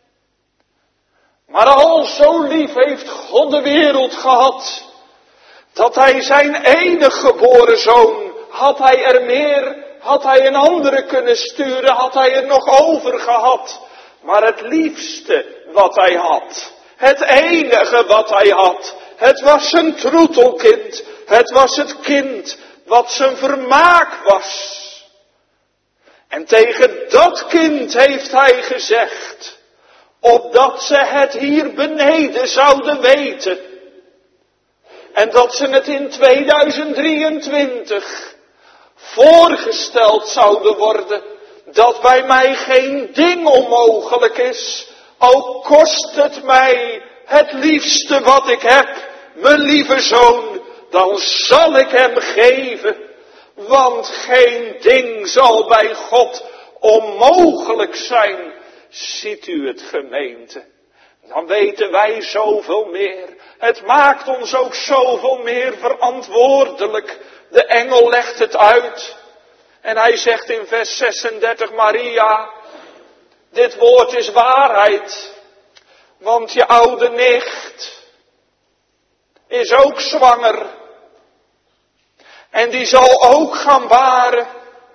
Maar al zo lief heeft God de wereld gehad. Dat hij zijn enige geboren zoon, had hij een andere kunnen sturen, had hij er nog over gehad. Maar het liefste wat hij had, het enige wat hij had, het was zijn troetelkind. Het was het kind wat zijn vermaak was. En tegen dat kind heeft hij gezegd, opdat ze het hier beneden zouden weten. En dat ze het in 2023 voorgesteld zouden worden, dat bij mij geen ding onmogelijk is, al kost het mij het liefste wat ik heb, mijn lieve zoon, dan zal ik hem geven. Want geen ding zal bij God onmogelijk zijn. Ziet u het, gemeente? Dan weten wij zoveel meer. Het maakt ons ook zoveel meer verantwoordelijk. De engel legt het uit. En hij zegt in vers 36, Maria, dit woord is waarheid. Want je oude nicht is ook zwanger. En die zal ook gaan baren.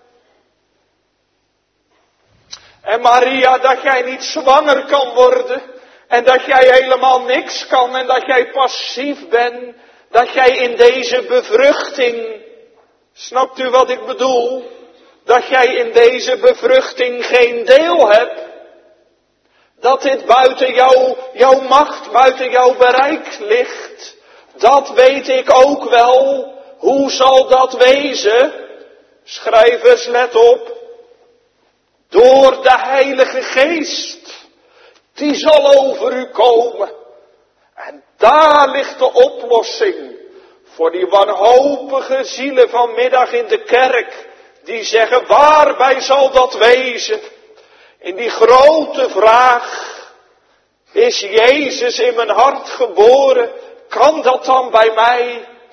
En Maria, dat jij niet zwanger kan worden. En dat jij helemaal niks kan. En dat jij passief bent. Dat jij in deze bevruchting. Snapt u wat ik bedoel? Dat jij in deze bevruchting geen deel hebt. Dat dit buiten jouw macht, buiten jouw bereik ligt. Dat weet ik ook wel. Hoe zal dat wezen? Schrijvers, let op. Door de Heilige Geest. Die zal over u komen. En daar ligt de oplossing. Voor die wanhopige zielen vanmiddag in de kerk. Die zeggen, waarbij zal dat wezen? In die grote vraag. Is Jezus in mijn hart geboren? Kan dat dan bij mij?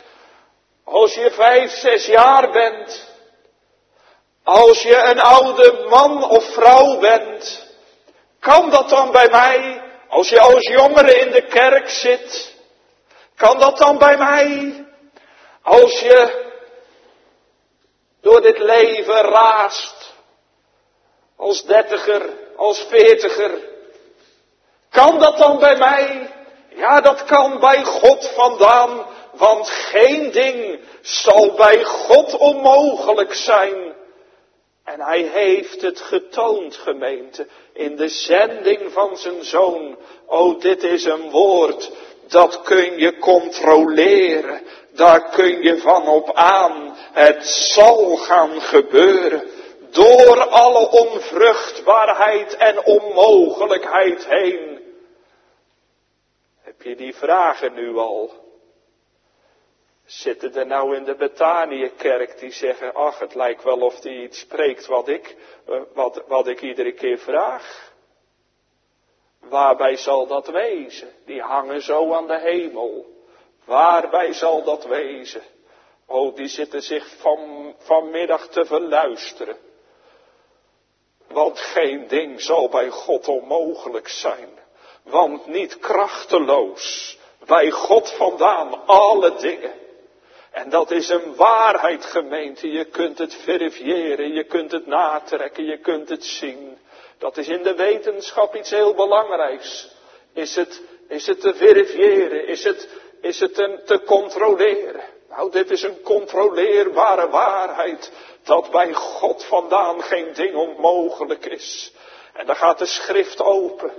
Als je 5, 6 jaar bent. Als je een oude man of vrouw bent. Kan dat dan bij mij, als je als jongere in de kerk zit. Kan dat dan bij mij, als je door dit leven raast. Als 30er, als 40er. Kan dat dan bij mij? Ja, dat kan bij God vandaan. Want geen ding zal bij God onmogelijk zijn. En hij heeft het getoond, gemeente, in de zending van zijn zoon. O, dit is een woord, dat kun je controleren. Daar kun je van op aan. Het zal gaan gebeuren. Door alle onvruchtbaarheid en onmogelijkheid heen. Heb je die vragen nu al? Zitten er nou in de Betaniëkerk die zeggen, ach, het lijkt wel of die iets spreekt wat ik iedere keer vraag. Waarbij zal dat wezen? Die hangen zo aan de hemel. Waarbij zal dat wezen? Oh, die zitten zich vanmiddag te verluisteren. Want geen ding zal bij God onmogelijk zijn. Want niet krachteloos, bij God vandaan alle dingen. En dat is een waarheid, gemeente. Je kunt het verifiëren, je kunt het natrekken, je kunt het zien. Dat is in de wetenschap iets heel belangrijks. Is het te verifiëren? Is het te controleren? Nou, dit is een controleerbare waarheid. Dat bij God vandaan geen ding onmogelijk is. En dan gaat de schrift open.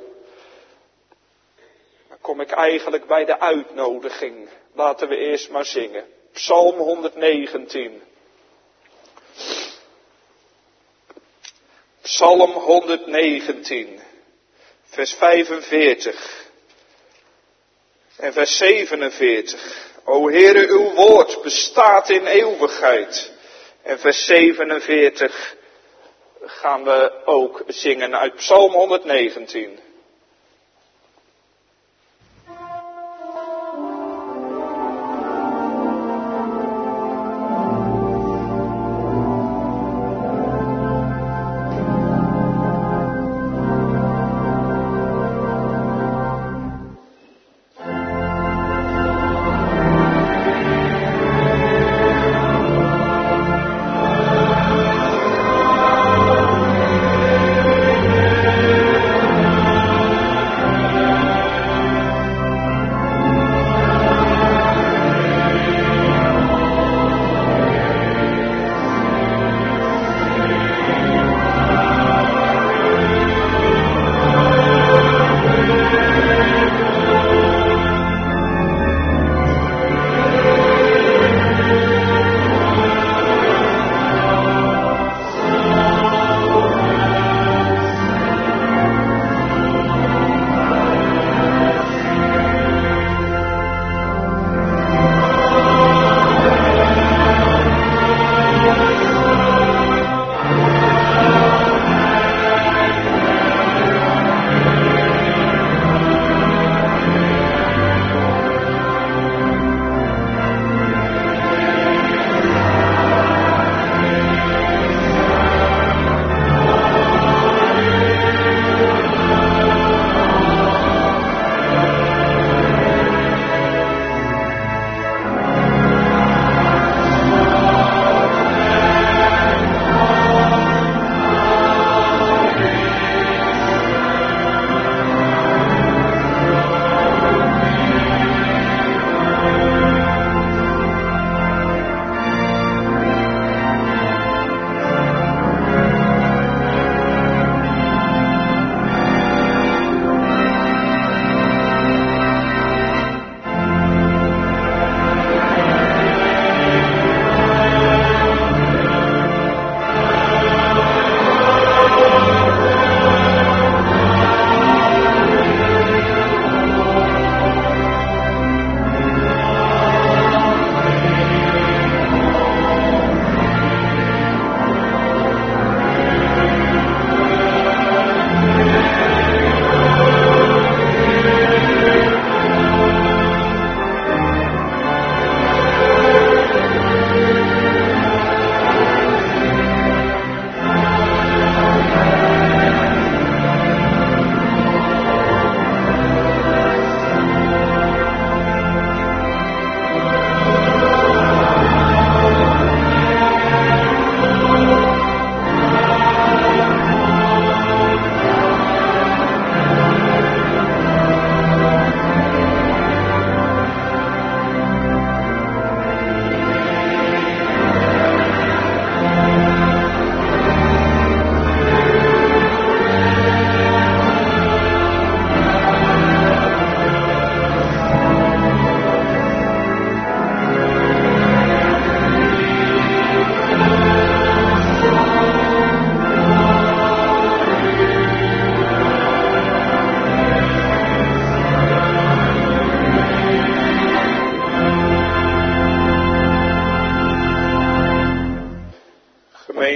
Dan kom ik eigenlijk bij de uitnodiging. Laten we eerst maar zingen. Psalm 119. Psalm 119. Vers 45. En vers 47. O Heere, uw woord bestaat in eeuwigheid. En vers 47 gaan we ook zingen uit Psalm 119.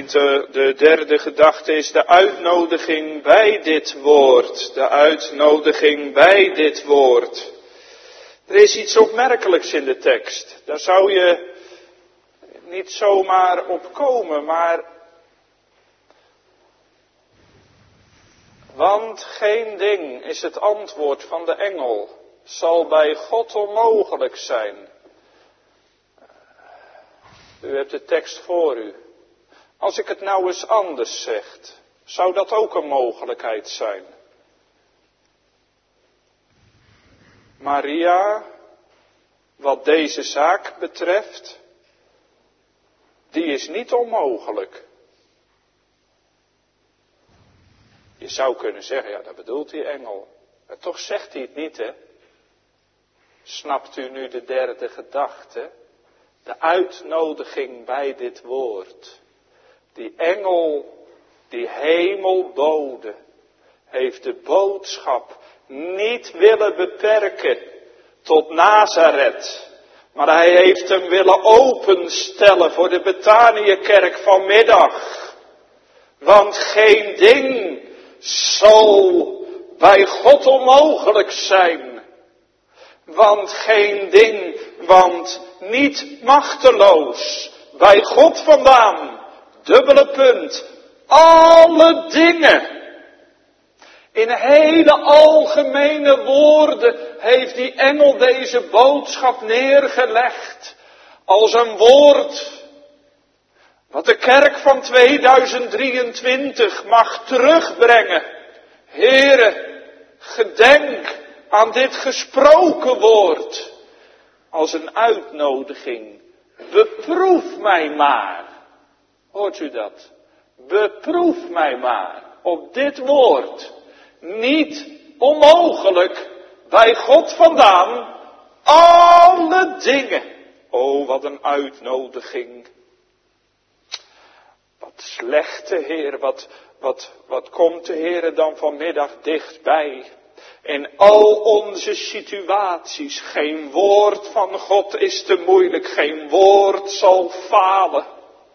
Gemeente, de derde gedachte is de uitnodiging bij dit woord. De uitnodiging bij dit woord. Er is iets opmerkelijks in de tekst. Daar zou je niet zomaar op komen, maar... Want geen ding is het antwoord van de engel, zal bij God onmogelijk zijn. U hebt de tekst voor u. Als ik het nou eens anders zeg, zou dat ook een mogelijkheid zijn? Maria, wat deze zaak betreft, die is niet onmogelijk. Je zou kunnen zeggen, ja, dat bedoelt die engel. Maar toch zegt hij het niet, hè? Snapt u nu de derde gedachte? De uitnodiging bij dit woord. Die engel, die hemelbode, heeft de boodschap niet willen beperken tot Nazareth. Maar hij heeft hem willen openstellen voor de Betaniëkerk vanmiddag. Want geen ding zal bij God onmogelijk zijn. Want geen ding, want niet machteloos. Bij God vandaan, dubbele punt, alle dingen. In hele algemene woorden heeft die engel deze boodschap neergelegd. Als een woord wat de kerk van 2023 mag terugbrengen. Heere, gedenk aan dit gesproken woord. Als een uitnodiging. Beproef mij maar. Hoort u dat? Beproef mij maar op dit woord. Niet onmogelijk, bij God vandaan, alle dingen. Oh, wat een uitnodiging. Wat slechte Heer, wat komt de Heer dan vanmiddag dichtbij. In al onze situaties, geen woord van God is te moeilijk, geen woord zal falen.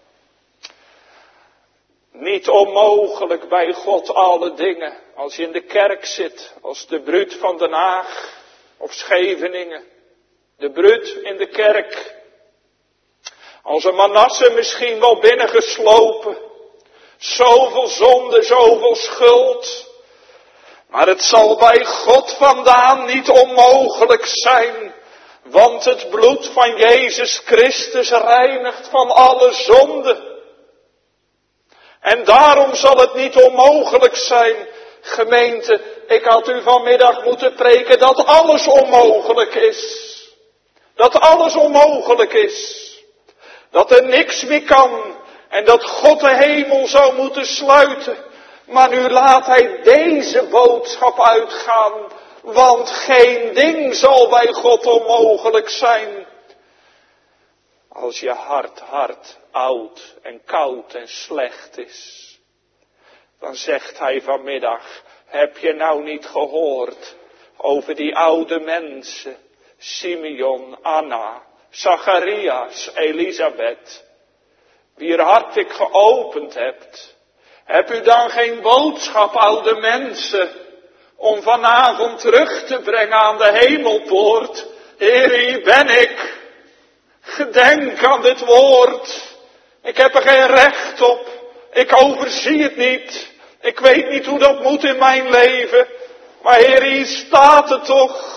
Niet onmogelijk bij God alle dingen. Als je in de kerk zit, als de bruut van Den Haag of Scheveningen. De bruut in de kerk. Als een Manasse misschien wel binnengeslopen. Zoveel zonde, zoveel schuld. Maar het zal bij God vandaan niet onmogelijk zijn. Want het bloed van Jezus Christus reinigt van alle zonde. En daarom zal het niet onmogelijk zijn, gemeente, ik had u vanmiddag moeten preken dat alles onmogelijk is. Dat alles onmogelijk is. Dat er niks meer kan en dat God de hemel zou moeten sluiten. Maar nu laat hij deze boodschap uitgaan, want geen ding zal bij God onmogelijk zijn. Als je hart oud en koud en slecht is. Dan zegt hij vanmiddag, heb je nou niet gehoord over die oude mensen. Simeon, Anna, Zacharias, Elisabeth. Wier hart ik geopend hebt. Heb u dan geen boodschap, oude mensen, om vanavond terug te brengen aan de hemelpoort? Heer, hier ben ik. Gedenk aan dit woord. Ik heb er geen recht op. Ik overzie het niet. Ik weet niet hoe dat moet in mijn leven. Maar Heer, hier staat het toch.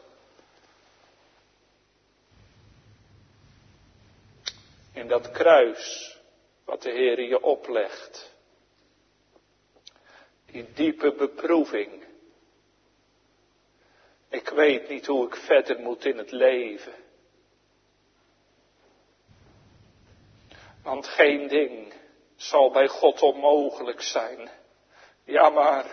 In dat kruis wat de Heer je oplegt. Die diepe beproeving. Ik weet niet hoe ik verder moet in het leven. Want geen ding zal bij God onmogelijk zijn. Ja, maar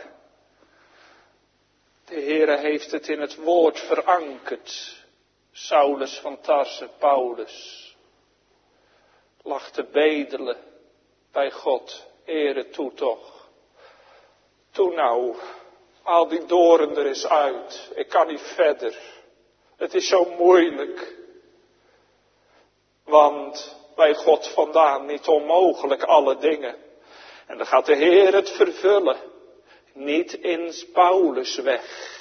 de Heere heeft het in het woord verankerd. Saulus van Tarse, Paulus, lag te bedelen bij God. Heere, toe toch. Toe nou, haal die doorn er eens uit. Ik kan niet verder. Het is zo moeilijk. Want bij God vandaan niet onmogelijk alle dingen. En dan gaat de Heer het vervullen. Niet in Paulus weg.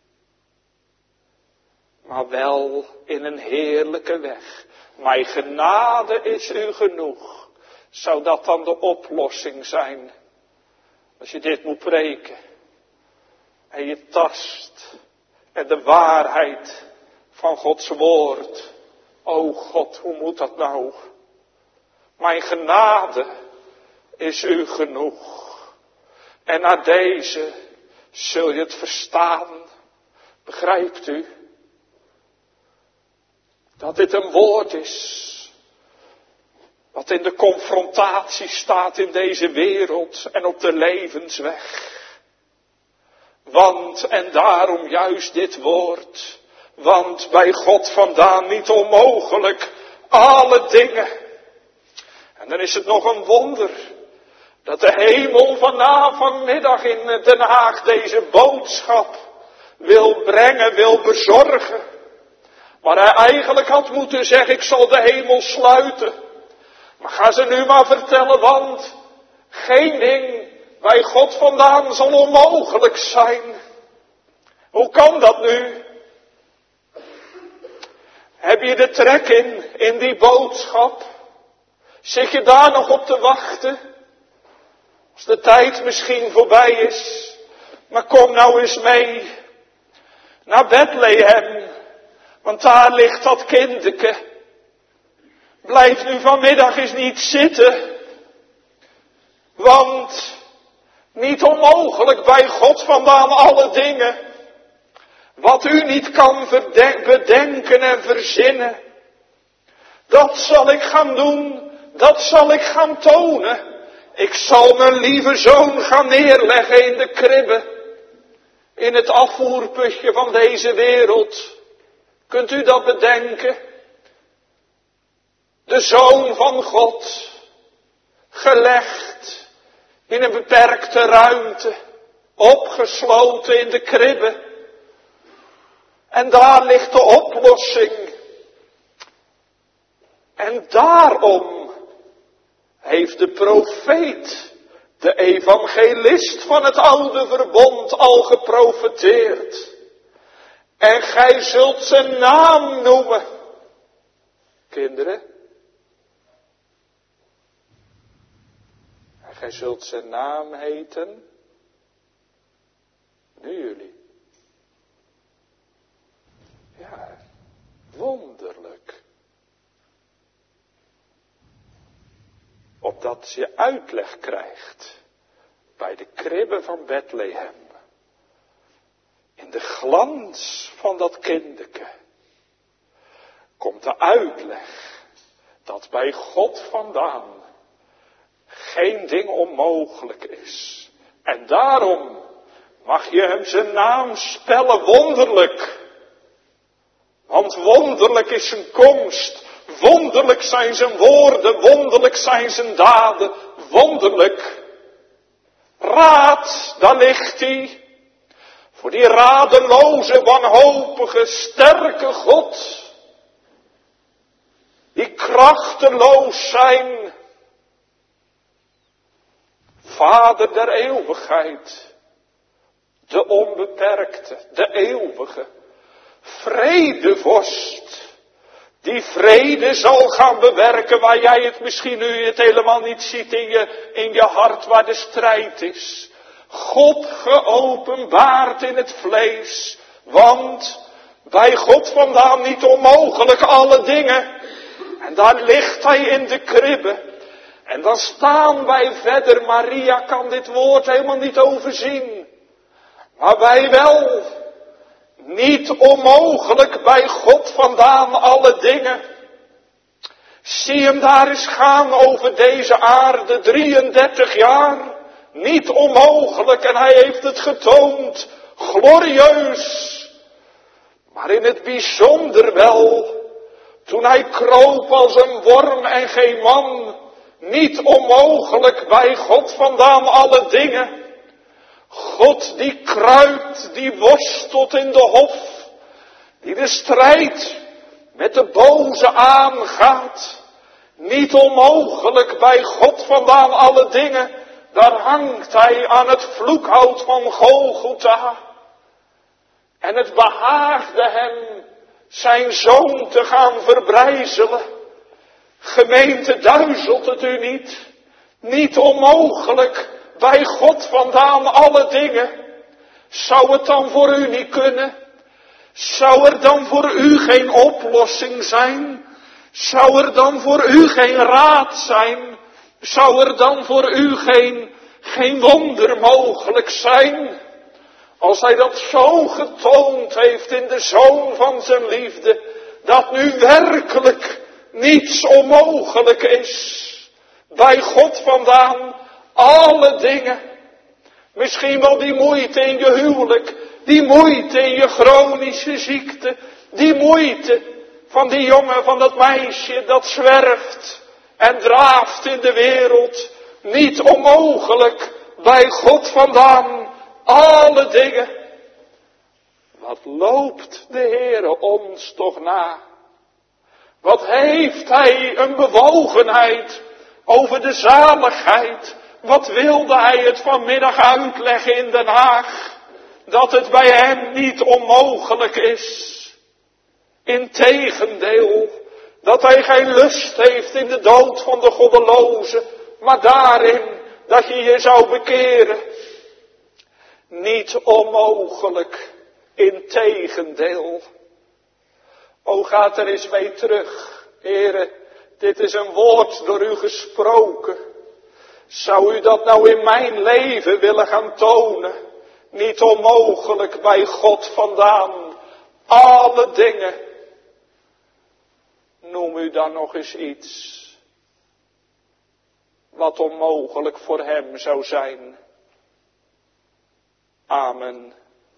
Maar wel in een heerlijke weg. Mijn genade is u genoeg. Zou dat dan de oplossing zijn? Als je dit moet preken. En je tast. En de waarheid van Gods woord. O God, hoe moet dat nou? Mijn genade is u genoeg. En na deze zul je het verstaan. Begrijpt u? Dat dit een woord is. Wat in de confrontatie staat in deze wereld en op de levensweg. Want, en daarom juist dit woord. Want bij God vandaan niet onmogelijk alle dingen. En dan is het nog een wonder. Dat de hemel vanmiddag in Den Haag deze boodschap wil brengen, wil bezorgen. Maar hij eigenlijk had moeten zeggen, ik zal de hemel sluiten. Maar ga ze nu maar vertellen, want geen ding bij God vandaan zal onmogelijk zijn. Hoe kan dat nu? Heb je de trek in die boodschap? Zit je daar nog op te wachten? Als de tijd misschien voorbij is. Maar kom nou eens mee naar Bethlehem. Want daar ligt dat kindeke. Blijf nu vanmiddag eens niet zitten. Want niet onmogelijk bij God vandaan alle dingen. Wat u niet kan bedenken en verzinnen. Dat zal ik gaan doen. Dat zal ik gaan tonen. Ik zal mijn lieve zoon gaan neerleggen in de kribbe. In het afvoerputje van deze wereld. Kunt u dat bedenken? De Zoon van God. Gelegd in een beperkte ruimte. Opgesloten in de kribbe. En daar ligt de oplossing. En daarom heeft de profeet, de evangelist van het oude verbond al geprofeteerd. En gij zult zijn naam noemen. Kinderen. En gij zult zijn naam heten. Nu jullie. Ja, wonderlijk. Opdat je uitleg krijgt bij de kribbe van Bethlehem. In de glans van dat kindeke komt de uitleg dat bij God vandaan geen ding onmogelijk is. En daarom mag je hem zijn naam spellen wonderlijk. Want wonderlijk is zijn komst, wonderlijk zijn zijn woorden, wonderlijk zijn zijn daden, wonderlijk. Raad, daar ligt hij. Voor die radeloze, wanhopige, sterke God. Die krachteloos zijn. Vader der eeuwigheid. De onbeperkte, de eeuwige. Vredevorst. Die vrede zal gaan bewerken waar jij het misschien nu het helemaal niet ziet in je hart waar de strijd is. God geopenbaard in het vlees. Want bij God vandaan niet onmogelijk alle dingen. En daar ligt hij in de kribbe. En dan staan wij verder. Maria kan dit woord helemaal niet overzien. Maar wij wel. Niet onmogelijk bij God vandaan alle dingen. Zie hem daar eens gaan over deze aarde 33 jaar. Niet onmogelijk en hij heeft het getoond. Glorieus. Maar in het bijzonder wel. Toen hij kroop als een worm en geen man. Niet onmogelijk bij God vandaan alle dingen. God die kruipt, die worstelt in de hof. Die de strijd met de boze aangaat. Niet onmogelijk bij God vandaan alle dingen. Daar hangt hij aan het vloekhout van Golgotha. En het behaagde hem zijn zoon te gaan verbrijzelen. Gemeente, duizelt het u niet? Niet onmogelijk bij God vandaan alle dingen. Zou het dan voor u niet kunnen? Zou er dan voor u geen oplossing zijn? Zou er dan voor u geen raad zijn? Zou er dan voor u geen wonder mogelijk zijn? Als hij dat zo getoond heeft in de Zoon van zijn liefde, dat nu werkelijk niets onmogelijk is. Bij God vandaan alle dingen. Misschien wel die moeite in je huwelijk, die moeite in je chronische ziekte, die moeite van die jongen, van dat meisje dat zwerft en draaft in de wereld. Niet onmogelijk bij God vandaan alle dingen. Wat loopt de Heere ons toch na? Wat heeft hij een bewogenheid over de zaligheid? Wat wilde hij het vanmiddag uitleggen in Den Haag? Dat het bij hem niet onmogelijk is. Integendeel, dat hij geen lust heeft in de dood van de goddeloze, maar daarin dat je je zou bekeren. Niet onmogelijk, integendeel. O, gaat er eens mee terug. Heere, dit is een woord door u gesproken. Zou u dat nou in mijn leven willen gaan tonen? Niet onmogelijk bij God vandaan. Alle dingen. Noem u dan nog eens iets wat onmogelijk voor hem zou zijn. Amen.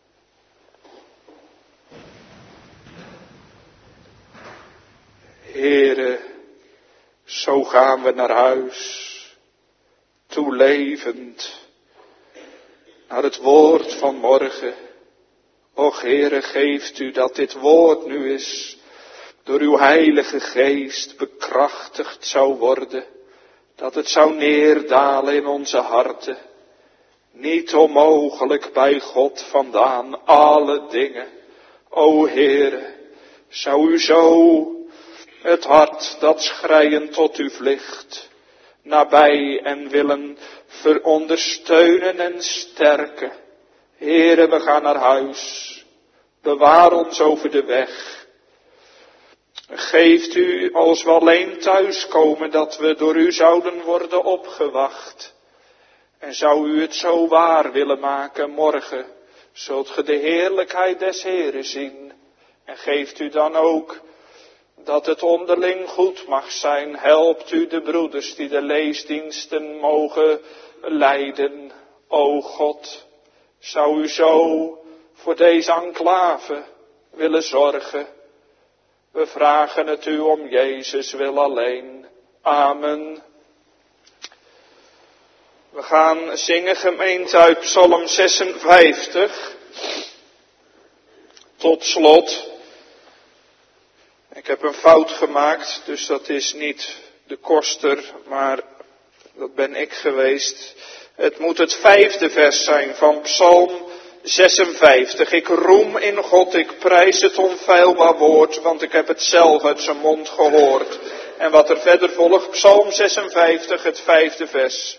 Heere, zo gaan we naar huis, toelevend, naar het woord van morgen. Och Heere, geeft u dat dit woord nu is door uw heilige geest bekrachtigd zou worden, dat het zou neerdalen in onze harten. Niet onmogelijk bij God vandaan alle dingen. O Heere, zou u zo het hart dat schreiend tot u vliegt, nabij en willen verondersteunen en sterken. Heere, we gaan naar huis. Bewaar ons over de weg. Geeft u als we alleen thuiskomen dat we door u zouden worden opgewacht. En zou u het zo waar willen maken morgen, zult ge de heerlijkheid des Heeren zien. En geeft u dan ook dat het onderling goed mag zijn. Helpt u de broeders die de leesdiensten mogen leiden. O God, zou u zo voor deze enclave willen zorgen. We vragen het u om Jezus wil alleen. Amen. We gaan zingen, gemeente, uit Psalm 56. Tot slot. Ik heb een fout gemaakt, dus dat is niet de koster, maar dat ben ik geweest. Het moet het 5e vers zijn van Psalm 56. Ik roem in God, ik prijs het onfeilbaar woord, want ik heb het zelf uit zijn mond gehoord. En wat er verder volgt, Psalm 56, het 5e vers.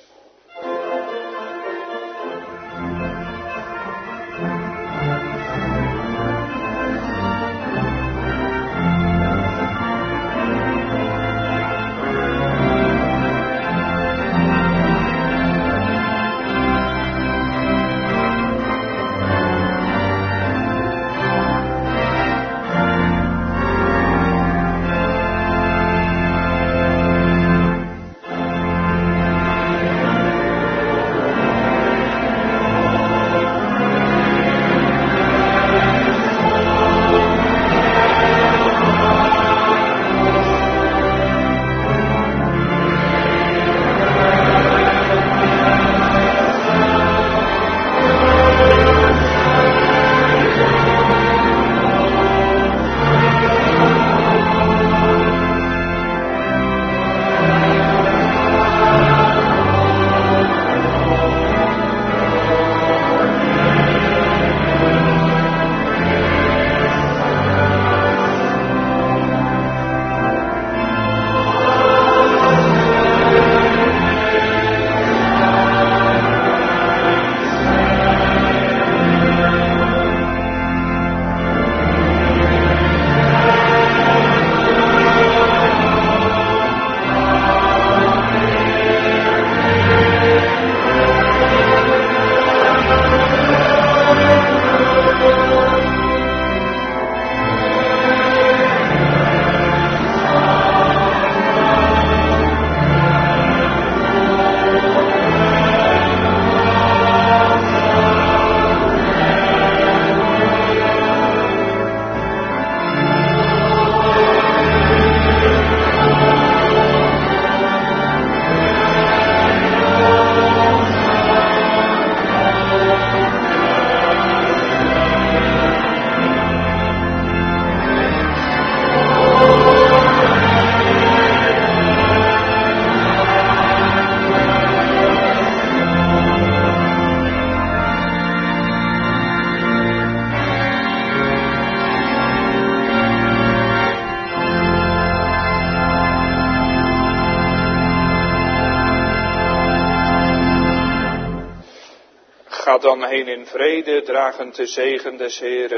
dan heen in vrede, dragend de zegen des Heeren.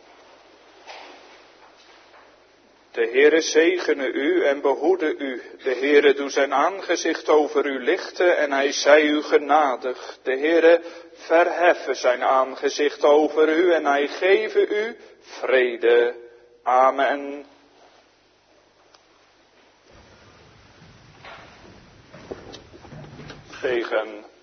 De Heere zegene u en behoede u. De Heere doe zijn aangezicht over u lichten en hij zij u genadig. De Heere verheffen zijn aangezicht over u en hij geven u vrede. Amen. Zegen.